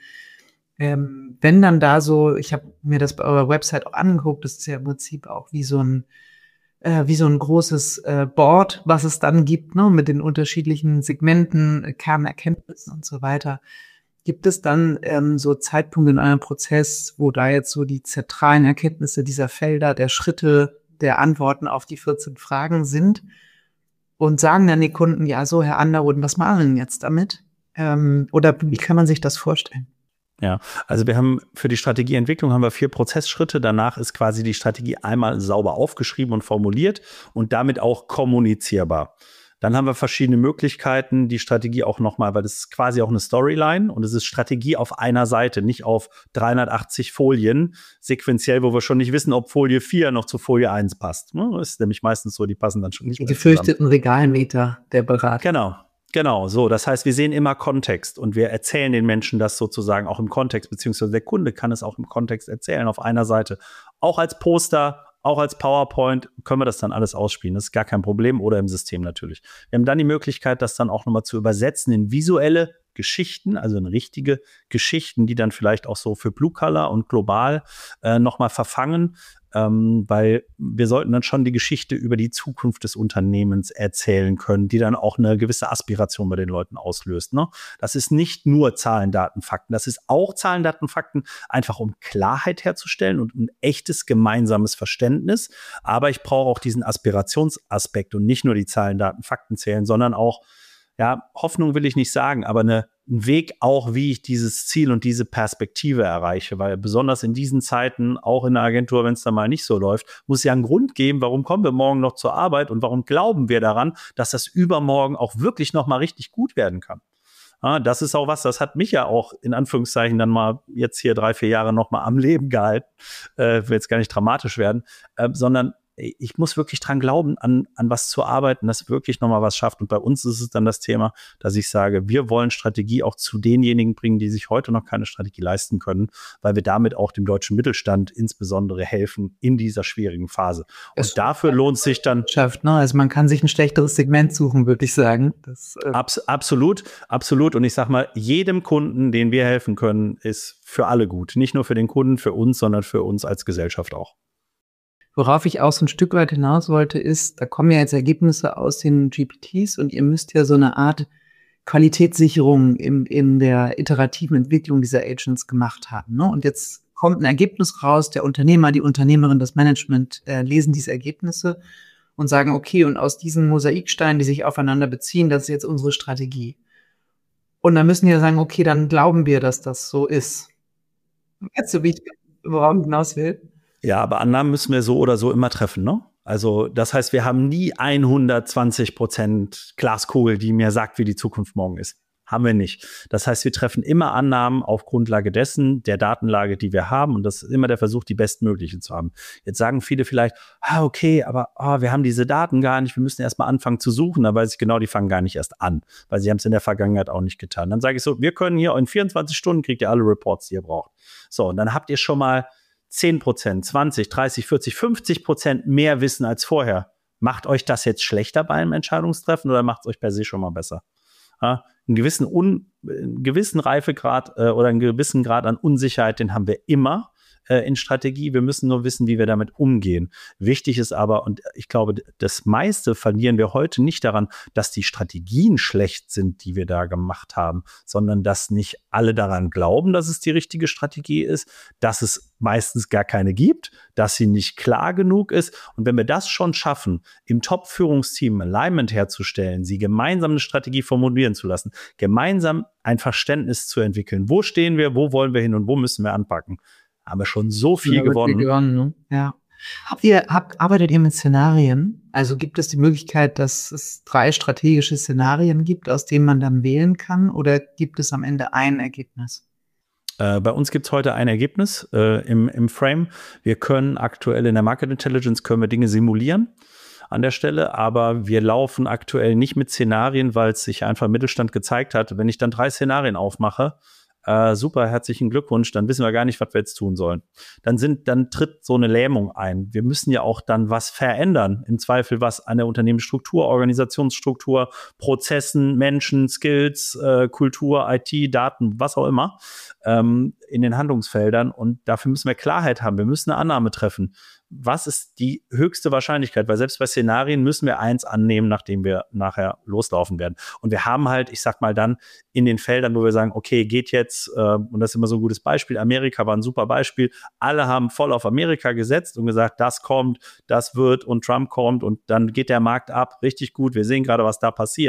Ähm, wenn dann da so, ich habe mir das bei eurer Website auch angeguckt, das ist ja im Prinzip auch wie so ein äh, wie so ein großes äh, Board, was es dann gibt, ne, mit den unterschiedlichen Segmenten, äh, Kernerkenntnissen und so weiter. Gibt es dann ähm, so Zeitpunkte in eurem Prozess, wo da jetzt so die zentralen Erkenntnisse dieser Felder, der Schritte, der Antworten auf die vierzehn Fragen sind und sagen dann die Kunden, ja so, Herr Underwood, was machen wir denn jetzt damit? Ähm, oder wie kann man sich das vorstellen? Ja, also wir haben für die Strategieentwicklung haben wir vier Prozessschritte. Danach ist quasi die Strategie einmal sauber aufgeschrieben und formuliert und damit auch kommunizierbar. Dann haben wir verschiedene Möglichkeiten, die Strategie auch nochmal, weil das ist quasi auch eine Storyline und es ist Strategie auf einer Seite, nicht auf dreihundertachtzig Folien sequenziell, wo wir schon nicht wissen, ob Folie vier noch zu Folie eins passt. Das ist nämlich meistens so, die passen dann schon nicht mehr zusammen. Die gefürchteten Regalmeter der Berater. Genau. Genau, so. Das heißt, wir sehen immer Kontext und wir erzählen den Menschen das sozusagen auch im Kontext, beziehungsweise der Kunde kann es auch im Kontext erzählen auf einer Seite. Auch als Poster, auch als PowerPoint können wir das dann alles ausspielen. Das ist gar kein Problem oder im System natürlich. Wir haben dann die Möglichkeit, das dann auch nochmal zu übersetzen in visuelle Geschichten, also in richtige Geschichten, die dann vielleicht auch so für Blue Color und global äh, nochmal verfangen, ähm, weil wir sollten dann schon die Geschichte über die Zukunft des Unternehmens erzählen können, die dann auch eine gewisse Aspiration bei den Leuten auslöst. Ne? Das ist nicht nur Zahlen, Daten, Fakten, das ist auch Zahlen, Daten, Fakten, einfach um Klarheit herzustellen und ein echtes gemeinsames Verständnis. Aber ich brauche auch diesen Aspirationsaspekt und nicht nur die Zahlen, Daten, Fakten zählen, sondern auch, ja, Hoffnung will ich nicht sagen, aber eine, ein Weg auch, wie ich dieses Ziel und diese Perspektive erreiche, weil besonders in diesen Zeiten, auch in der Agentur, wenn es da mal nicht so läuft, muss es ja einen Grund geben, warum kommen wir morgen noch zur Arbeit und warum glauben wir daran, dass das übermorgen auch wirklich noch mal richtig gut werden kann. Ja, das ist auch was, das hat mich ja auch in Anführungszeichen dann mal jetzt hier drei, vier Jahre noch mal am Leben gehalten, äh, will jetzt gar nicht dramatisch werden, äh, sondern ich muss wirklich dran glauben, an, an was zu arbeiten, das wirklich nochmal was schafft. Und bei uns ist es dann das Thema, dass ich sage, wir wollen Strategie auch zu denjenigen bringen, die sich heute noch keine Strategie leisten können, weil wir damit auch dem deutschen Mittelstand insbesondere helfen in dieser schwierigen Phase. Und es dafür lohnt sich dann... Schafft, ne? Also man kann sich ein schlechteres Segment suchen, würde ich sagen. Das, äh Abs- absolut, absolut. Und ich sag mal, jedem Kunden, den wir helfen können, ist für alle gut. Nicht nur für den Kunden, für uns, sondern für uns als Gesellschaft auch. Worauf ich auch so ein Stück weit hinaus wollte, ist, da kommen ja jetzt Ergebnisse aus den G P Ts und ihr müsst ja so eine Art Qualitätssicherung in, in der iterativen Entwicklung dieser Agents gemacht haben. Ne? Und jetzt kommt ein Ergebnis raus, der Unternehmer, die Unternehmerin, das Management äh, lesen diese Ergebnisse und sagen, okay, und aus diesen Mosaiksteinen, die sich aufeinander beziehen, das ist jetzt unsere Strategie. Und dann müssen die ja sagen, okay, dann glauben wir, dass das so ist. Weißt du, wie ich worauf hinaus will? Ja, aber Annahmen müssen wir so oder so immer treffen, ne? Also das heißt, wir haben nie hundertzwanzig Prozent Glaskugel, die mir sagt, wie die Zukunft morgen ist. Haben wir nicht. Das heißt, wir treffen immer Annahmen auf Grundlage dessen, der Datenlage, die wir haben. Und das ist immer der Versuch, die bestmögliche zu haben. Jetzt sagen viele vielleicht, ah, okay, aber oh, wir haben diese Daten gar nicht. Wir müssen erst mal anfangen zu suchen. Da weiß ich genau, die fangen gar nicht erst an, weil sie haben es in der Vergangenheit auch nicht getan. Dann sage ich so, wir können hier in vierundzwanzig Stunden kriegt ihr alle Reports, die ihr braucht. So, und dann habt ihr schon mal zehn Prozent, zwanzig, dreißig, vierzig, fünfzig Prozent mehr Wissen als vorher. Macht euch das jetzt schlechter bei einem Entscheidungstreffen oder macht es euch per se schon mal besser? Ja, einen gewissen, Un, einen gewissen Reifegrad äh, oder einen gewissen Grad an Unsicherheit, den haben wir immer äh, in Strategie. Wir müssen nur wissen, wie wir damit umgehen. Wichtig ist aber, und ich glaube, das meiste verlieren wir heute nicht daran, dass die Strategien schlecht sind, die wir da gemacht haben, sondern dass nicht alle daran glauben, dass es die richtige Strategie ist, dass es meistens gar keine gibt, dass sie nicht klar genug ist. Und wenn wir das schon schaffen, im Top-Führungsteam Alignment herzustellen, sie gemeinsam eine Strategie formulieren zu lassen, gemeinsam ein Verständnis zu entwickeln, wo stehen wir, wo wollen wir hin und wo müssen wir anpacken, haben wir schon so viel ja, gewonnen. gewonnen ne? Ja. Habt ihr, habt, arbeitet ihr mit Szenarien? Also gibt es die Möglichkeit, dass es drei strategische Szenarien gibt, aus denen man dann wählen kann? Oder gibt es am Ende ein Ergebnis? Äh, bei uns gibt es heute ein Ergebnis äh, im, im Frame. Wir können aktuell in der Market Intelligence können wir Dinge simulieren an der Stelle, aber wir laufen aktuell nicht mit Szenarien, weil es sich einfach im Mittelstand gezeigt hat. Wenn ich dann drei Szenarien aufmache, äh, super, herzlichen Glückwunsch, dann wissen wir gar nicht, was wir jetzt tun sollen. Dann sind, dann tritt so eine Lähmung ein. Wir müssen ja auch dann was verändern. Im Zweifel was an der Unternehmensstruktur, Organisationsstruktur, Prozessen, Menschen, Skills, äh, Kultur, I T, Daten, was auch immer, ähm, in den Handlungsfeldern. Und dafür müssen wir Klarheit haben. Wir müssen eine Annahme treffen. Was ist die höchste Wahrscheinlichkeit? Weil selbst bei Szenarien müssen wir eins annehmen, nachdem wir nachher loslaufen werden. Und wir haben halt, ich sag mal dann, in den Feldern, wo wir sagen, okay, geht jetzt, äh, und das ist immer so ein gutes Beispiel, Amerika war ein super Beispiel, alle haben voll auf Amerika gesetzt und gesagt, das kommt, das wird und Trump kommt und dann geht der Markt ab, richtig gut, wir sehen gerade, was da passiert.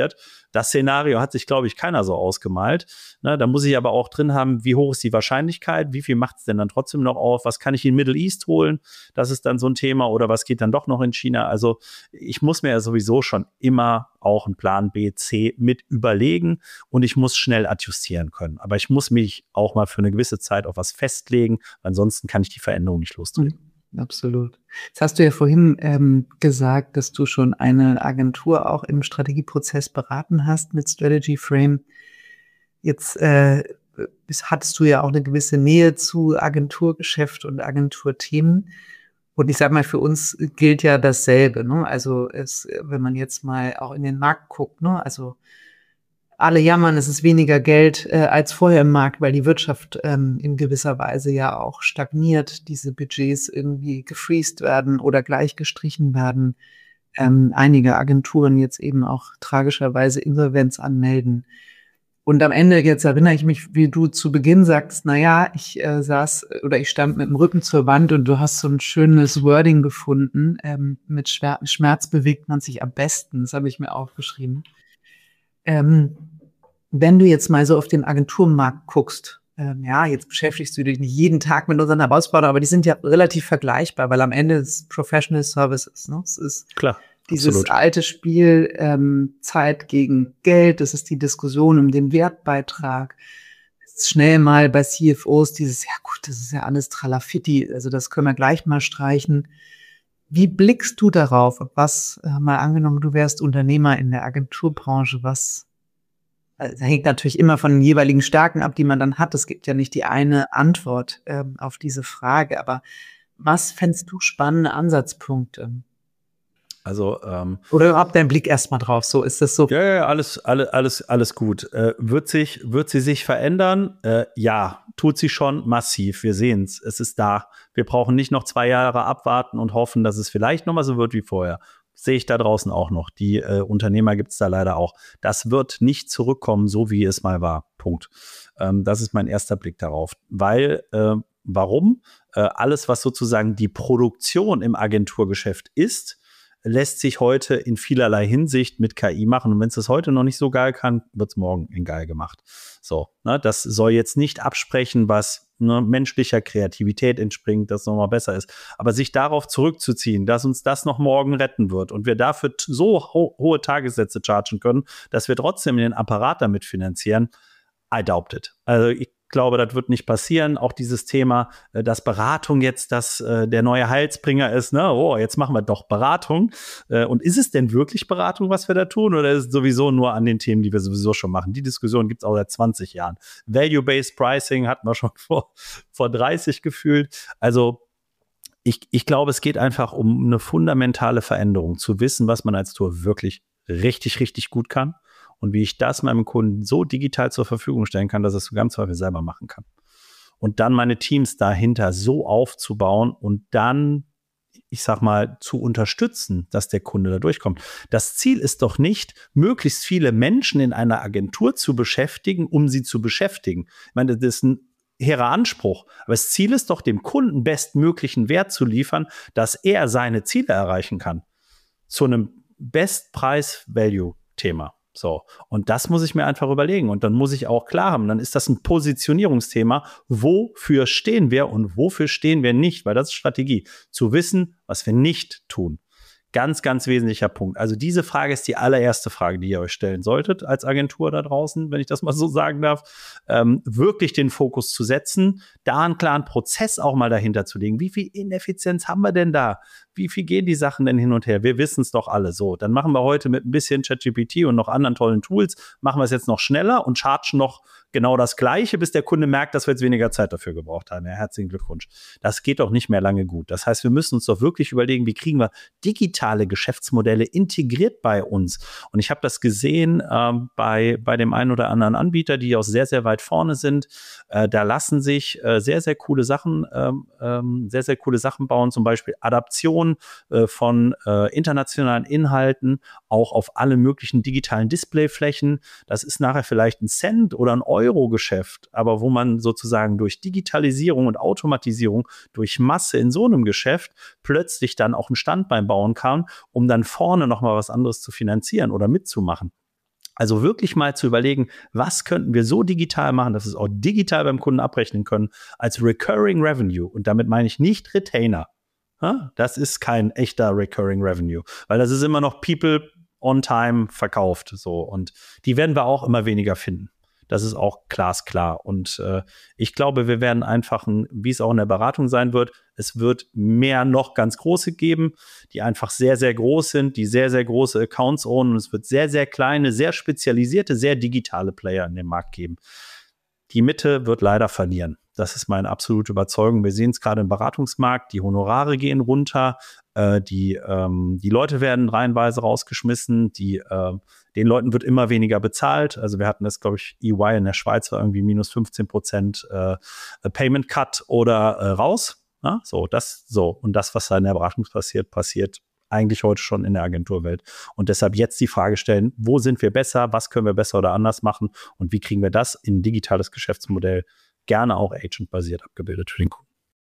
Das Szenario hat sich, glaube ich, keiner so ausgemalt. Ne, da muss ich aber auch drin haben, wie hoch ist die Wahrscheinlichkeit, wie viel macht es denn dann trotzdem noch auf, was kann ich in Middle East holen, das ist dann so ein Thema, oder was geht dann doch noch in China. Also ich muss mir ja sowieso schon immer auch einen Plan B, C mit überlegen und ich muss schnell adjustieren können. Aber ich muss mich auch mal für eine gewisse Zeit auf was festlegen, ansonsten kann ich die Veränderung nicht lostreten. Mhm, absolut. Jetzt hast du ja vorhin ähm, gesagt, dass du schon eine Agentur auch im Strategieprozess beraten hast mit Strategy Frame. Jetzt äh, hattest du ja auch eine gewisse Nähe zu Agenturgeschäft und Agenturthemen. Und ich sag mal, für uns gilt ja dasselbe, ne? Also es, wenn man jetzt mal auch in den Markt guckt, ne? Also alle jammern, es ist weniger Geld äh, als vorher im Markt, weil die Wirtschaft ähm, in gewisser Weise ja auch stagniert, diese Budgets irgendwie gefreezed werden oder gleich gestrichen werden. Ähm, einige Agenturen jetzt eben auch tragischerweise Insolvenz anmelden. Und am Ende, jetzt erinnere ich mich, wie du zu Beginn sagst, na ja, ich äh, saß oder ich stand mit dem Rücken zur Wand und du hast so ein schönes Wording gefunden. Ähm, mit Schwer- Schmerz bewegt man sich am besten. Das habe ich mir aufgeschrieben. Ähm, wenn du jetzt mal so auf den Agenturmarkt guckst, ähm, ja, jetzt beschäftigst du dich nicht jeden Tag mit unseren Herausforderungen, aber die sind ja relativ vergleichbar, weil am Ende ist Professional Services, ne? Es ist Klar. dieses Absolut. alte Spiel, ähm, Zeit gegen Geld, das ist die Diskussion um den Wertbeitrag. Jetzt schnell mal bei C F Os dieses, ja gut, das ist ja alles Tralafitti, also das können wir gleich mal streichen. Wie blickst du darauf? Was, äh, mal angenommen, du wärst Unternehmer in der Agenturbranche, was, also, das hängt natürlich immer von den jeweiligen Stärken ab, die man dann hat. Es gibt ja nicht die eine Antwort ähm, auf diese Frage, aber was fändest du spannende Ansatzpunkte? Also, ähm, Oder überhaupt dein Blick erstmal drauf, so ist das so. ja, ja, alles, alles, alles, alles gut. Äh, wird sich, wird sie sich verändern? Äh, ja, tut sie schon massiv. Wir sehen es. Es ist da. Wir brauchen nicht noch zwei Jahre abwarten und hoffen, dass es vielleicht nochmal so wird wie vorher. Sehe ich da draußen auch noch. Die äh, Unternehmer gibt es da leider auch. Das wird nicht zurückkommen, so wie es mal war. Punkt. Ähm, das ist mein erster Blick darauf. Weil, äh, warum? Äh, alles, was sozusagen die Produktion im Agenturgeschäft ist, lässt sich heute in vielerlei Hinsicht mit K I machen. Und wenn es das heute noch nicht so geil kann, wird es morgen in geil gemacht. So, ne, das soll jetzt nicht absprechen, was ne, menschlicher Kreativität entspringt, das nochmal besser ist. Aber sich darauf zurückzuziehen, dass uns das noch morgen retten wird und wir dafür so ho- hohe Tagessätze chargen können, dass wir trotzdem den Apparat damit finanzieren, I doubt it. Also ich glaube, das wird nicht passieren. Auch dieses Thema, dass Beratung jetzt das, äh, der neue Heilsbringer ist. Ne? Oh, jetzt machen wir doch Beratung. Äh, und ist es denn wirklich Beratung, was wir da tun? Oder ist es sowieso nur an den Themen, die wir sowieso schon machen? Die Diskussion gibt es auch seit zwanzig Jahren. Value-Based Pricing hatten wir schon vor, vor dreißig gefühlt. Also ich, ich glaube, es geht einfach um eine fundamentale Veränderung. Zu wissen, was man als Tour wirklich richtig, richtig gut kann. Und wie ich das meinem Kunden so digital zur Verfügung stellen kann, dass er es ganz häufig selber machen kann. Und dann meine Teams dahinter so aufzubauen und dann, ich sag mal, zu unterstützen, dass der Kunde da durchkommt. Das Ziel ist doch nicht, möglichst viele Menschen in einer Agentur zu beschäftigen, um sie zu beschäftigen. Ich meine, das ist ein hehrer Anspruch. Aber das Ziel ist doch, dem Kunden bestmöglichen Wert zu liefern, dass er seine Ziele erreichen kann. Zu einem Best-Price-Value-Thema. So, und das muss ich mir einfach überlegen. Und dann muss ich auch klar haben, dann ist das ein Positionierungsthema. Wofür stehen wir und wofür stehen wir nicht? Weil das ist Strategie. Zu wissen, was wir nicht tun. Ganz, ganz wesentlicher Punkt. Also diese Frage ist die allererste Frage, die ihr euch stellen solltet als Agentur da draußen, wenn ich das mal so sagen darf. Ähm, wirklich den Fokus zu setzen, da einen klaren Prozess auch mal dahinter zu legen. Wie viel Ineffizienz haben wir denn da? Wie viel gehen die Sachen denn hin und her? Wir wissen es doch alle so. Dann machen wir heute mit ein bisschen ChatGPT und noch anderen tollen Tools, machen wir es jetzt noch schneller und chargen noch genau das Gleiche, bis der Kunde merkt, dass wir jetzt weniger Zeit dafür gebraucht haben. Ja, herzlichen Glückwunsch. Das geht doch nicht mehr lange gut. Das heißt, wir müssen uns doch wirklich überlegen, wie kriegen wir digitale Geschäftsmodelle integriert bei uns. Und ich habe das gesehen ähm, bei, bei dem einen oder anderen Anbieter, die auch sehr, sehr weit vorne sind. Äh, da lassen sich äh, sehr, sehr coole Sachen, ähm, ähm, sehr, sehr coole Sachen bauen, zum Beispiel Adaption äh, von äh, internationalen Inhalten, auch auf alle möglichen digitalen Displayflächen. Das ist nachher vielleicht ein Cent oder ein Euro-Geschäft, aber wo man sozusagen durch Digitalisierung und Automatisierung, durch Masse in so einem Geschäft plötzlich dann auch ein Standbein bauen kann, um dann vorne nochmal was anderes zu finanzieren oder mitzumachen. Also wirklich mal zu überlegen, was könnten wir so digital machen, dass wir es auch digital beim Kunden abrechnen können, als Recurring Revenue. Und damit meine ich nicht Retainer. Das ist kein echter Recurring Revenue, weil das ist immer noch People on Time verkauft. So. Und die werden wir auch immer weniger finden. Das ist auch glasklar. Und äh, ich glaube, wir werden einfach, ein, wie es auch in der Beratung sein wird, es wird mehr noch ganz große geben, die einfach sehr, sehr groß sind, die sehr, sehr große Accounts ownen. Und es wird sehr, sehr kleine, sehr spezialisierte, sehr digitale Player in dem Markt geben. Die Mitte wird leider verlieren. Das ist meine absolute Überzeugung. Wir sehen es gerade im Beratungsmarkt. Die Honorare gehen runter. Äh, die, ähm, die Leute werden reihenweise rausgeschmissen. Die, äh, den Leuten wird immer weniger bezahlt. Also wir hatten das, glaube ich, E Y in der Schweiz war irgendwie minus fünfzehn Prozent äh, Payment Cut oder äh, raus. Ja, so, das, so. Und das, was da in der Beratung passiert, passiert eigentlich heute schon in der Agenturwelt. Und deshalb jetzt die Frage stellen, wo sind wir besser? Was können wir besser oder anders machen? Und wie kriegen wir das in ein digitales Geschäftsmodell gerne auch agent-basiert abgebildet für den Kunden?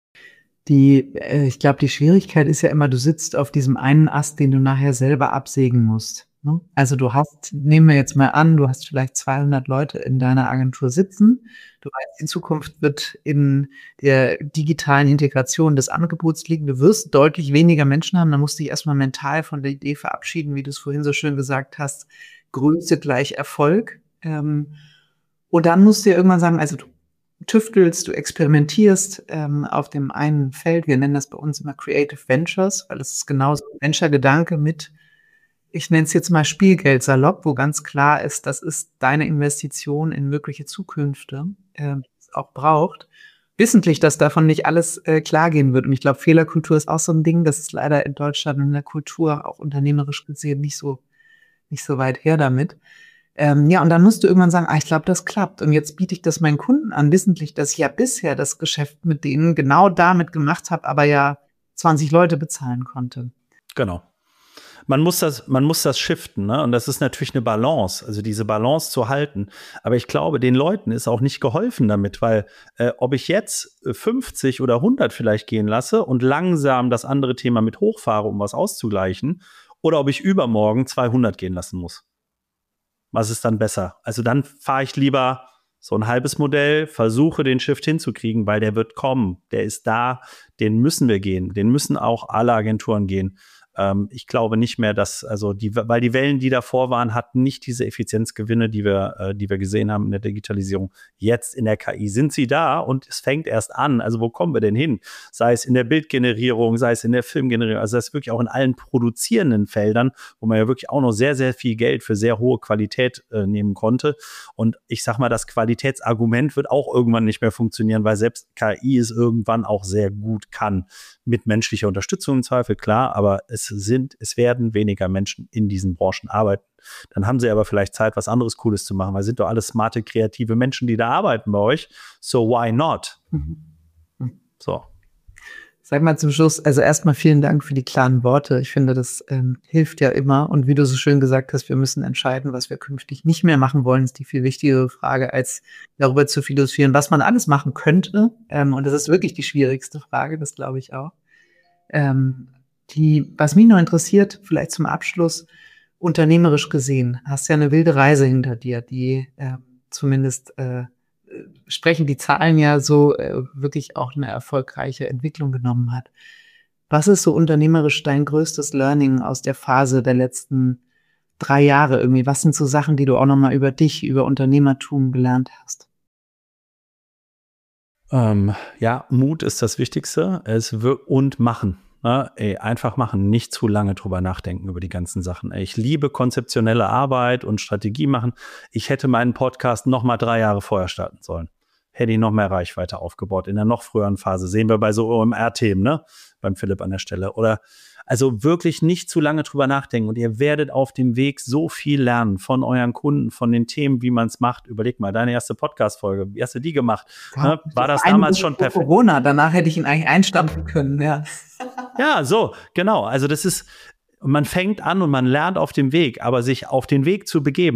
Die, äh, ich glaube, die Schwierigkeit ist ja immer, du sitzt auf diesem einen Ast, den du nachher selber absägen musst. Ne? Also du hast, nehmen wir jetzt mal an, du hast vielleicht zweihundert Leute in deiner Agentur sitzen. Du weißt, die Zukunft wird in der digitalen Integration des Angebots liegen. Du wirst deutlich weniger Menschen haben. Dann musst du dich erstmal mental von der Idee verabschieden, wie du es vorhin so schön gesagt hast. Größe gleich Erfolg. Ähm, und dann musst du ja irgendwann sagen, also du tüftelst, du experimentierst ähm, auf dem einen Feld. Wir nennen das bei uns immer Creative Ventures, weil es ist genauso ein Venture-Gedanke mit, ich nenne es jetzt mal Spielgeld salopp, wo ganz klar ist, das ist deine Investition in mögliche Zukünfte, äh, die es auch braucht. Wissentlich, dass davon nicht alles äh, klar gehen wird. Und ich glaube, Fehlerkultur ist auch so ein Ding, das ist leider in Deutschland in der Kultur auch unternehmerisch gesehen nicht so, nicht so weit her damit. Ähm, ja, und dann musst du irgendwann sagen, ah, ich glaube, das klappt. Und jetzt biete ich das meinen Kunden an, wissentlich, dass ich ja bisher das Geschäft mit denen genau damit gemacht habe, aber ja zwanzig Leute bezahlen konnte. Genau. Man muss das, man muss das shiften, ne? Und das ist natürlich eine Balance, also diese Balance zu halten. Aber ich glaube, den Leuten ist auch nicht geholfen damit, weil äh, ob ich jetzt fünfzig oder hundert vielleicht gehen lasse und langsam das andere Thema mit hochfahre, um was auszugleichen, oder ob ich übermorgen zweihundert gehen lassen muss. Was ist dann besser? Also dann fahre ich lieber so ein halbes Modell, versuche den Shift hinzukriegen, weil der wird kommen, der ist da, den müssen wir gehen, den müssen auch alle Agenturen gehen. Ähm, ich glaube nicht mehr, dass, also die, weil die Wellen, die davor waren, hatten nicht diese Effizienzgewinne, die wir, äh, die wir gesehen haben in der Digitalisierung. Jetzt in der K I sind sie da und es fängt erst an. Also wo kommen wir denn hin? Sei es in der Bildgenerierung, sei es in der Filmgenerierung, also das ist wirklich auch in allen produzierenden Feldern, wo man ja wirklich auch noch sehr, sehr viel Geld für sehr hohe Qualität äh, nehmen konnte. Und ich sag mal, das Qualitätsargument wird auch irgendwann nicht mehr funktionieren, weil selbst K I es irgendwann auch sehr gut kann. Mit menschlicher Unterstützung im Zweifel, klar, aber es sind, es werden weniger Menschen in diesen Branchen arbeiten. Dann haben sie aber vielleicht Zeit, was anderes Cooles zu machen, weil sind doch alles smarte, kreative Menschen, die da arbeiten bei euch. So why not? Mhm. So. Sag mal zum Schluss, also erstmal vielen Dank für die klaren Worte. Ich finde, das ähm, hilft ja immer. Und wie du so schön gesagt hast, wir müssen entscheiden, was wir künftig nicht mehr machen wollen, ist die viel wichtigere Frage, als darüber zu philosophieren, was man alles machen könnte. Ähm, und das ist wirklich die schwierigste Frage, das glaube ich auch. Ähm, die, was mich noch interessiert, vielleicht zum Abschluss, unternehmerisch gesehen, hast ja eine wilde Reise hinter dir, die äh, zumindest äh, sprechen die Zahlen ja so äh, wirklich auch eine erfolgreiche Entwicklung genommen hat. Was ist so unternehmerisch dein größtes Learning aus der Phase der letzten drei Jahre irgendwie? Was sind so Sachen, die du auch nochmal über dich, über Unternehmertum gelernt hast? Ähm, ja, Mut ist das Wichtigste. Es und machen. Ne? Ey, einfach machen, nicht zu lange drüber nachdenken über die ganzen Sachen. Ey, ich liebe konzeptionelle Arbeit und Strategie machen. Ich hätte meinen Podcast noch mal drei Jahre vorher starten sollen. Hätte ich noch mehr Reichweite aufgebaut in der noch früheren Phase. Sehen wir bei so O M R-Themen, ne? Beim Philipp an der Stelle. Oder also wirklich nicht zu lange drüber nachdenken. Und ihr werdet auf dem Weg so viel lernen von euren Kunden, von den Themen, wie man es macht. Überleg mal, deine erste Podcast-Folge, wie hast du die gemacht? Ja, ne? War das damals schon perfekt? Corona, danach hätte ich ihn eigentlich einstampfen können, ja. Ja, so, genau. Also das ist, man fängt an und man lernt auf dem Weg, aber sich auf den Weg zu begeben,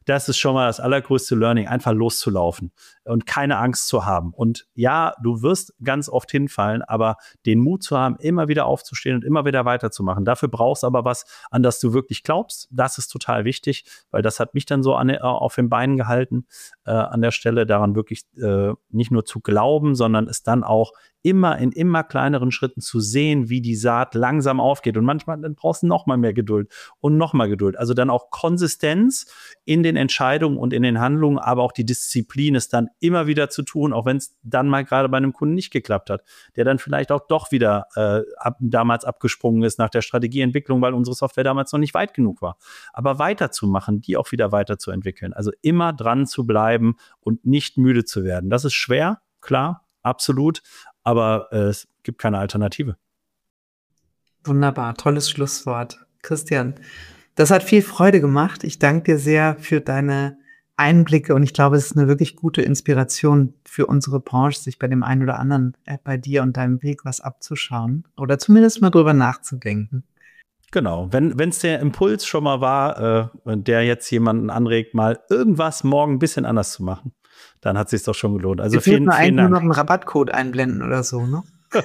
Das ist schon mal das allergrößte Learning, einfach loszulaufen und keine Angst zu haben. Und ja, du wirst ganz oft hinfallen, aber den Mut zu haben, immer wieder aufzustehen und immer wieder weiterzumachen. Dafür brauchst du aber was, an das du wirklich glaubst. Das ist total wichtig, weil das hat mich dann so an, äh, auf den Beinen gehalten, äh, an der Stelle, daran wirklich äh, nicht nur zu glauben, sondern es dann auch immer in immer kleineren Schritten zu sehen, wie die Saat langsam aufgeht. Und manchmal dann brauchst du noch mal mehr Geduld und noch mal Geduld. Also dann auch Konsistenz in den Entscheidungen und in den Handlungen, aber auch die Disziplin, es dann immer wieder zu tun, auch wenn es dann mal gerade bei einem Kunden nicht geklappt hat, der dann vielleicht auch doch wieder äh, ab, damals abgesprungen ist nach der Strategieentwicklung, weil unsere Software damals noch nicht weit genug war. Aber weiterzumachen, die auch wieder weiterzuentwickeln. Also immer dran zu bleiben und nicht müde zu werden. Das ist schwer, klar, absolut, aber äh, es gibt keine Alternative. Wunderbar, tolles Schlusswort. Christian, das hat viel Freude gemacht. Ich danke dir sehr für deine Einblicke und ich glaube, es ist eine wirklich gute Inspiration für unsere Branche, sich bei dem einen oder anderen äh, bei dir und deinem Weg was abzuschauen oder zumindest mal drüber nachzudenken. Genau, wenn es der Impuls schon mal war, äh, der jetzt jemanden anregt, mal irgendwas morgen ein bisschen anders zu machen, dann hat es sich doch schon gelohnt. Also vielen, nur vielen Dank. Nur Dank. noch einen Rabattcode einblenden oder so, ne?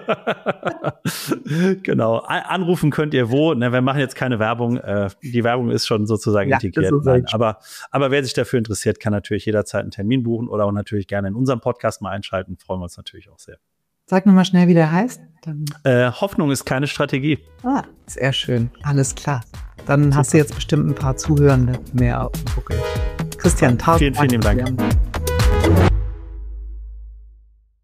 Genau. Anrufen könnt ihr wo? Ne, wir machen jetzt keine Werbung. Äh, die Werbung ist schon sozusagen ja, integriert. So Nein, aber, aber wer sich dafür interessiert, kann natürlich jederzeit einen Termin buchen oder auch natürlich gerne in unserem Podcast mal einschalten. Freuen wir uns natürlich auch sehr. Sag nochmal schnell, wie der heißt. Dann äh, Hoffnung ist keine Strategie. Ah, sehr schön. Alles klar. Dann Super. Hast du jetzt bestimmt ein paar Zuhörende mehr auf dem Buckel. Christian, tausend Vielen, vielen lieben Dank.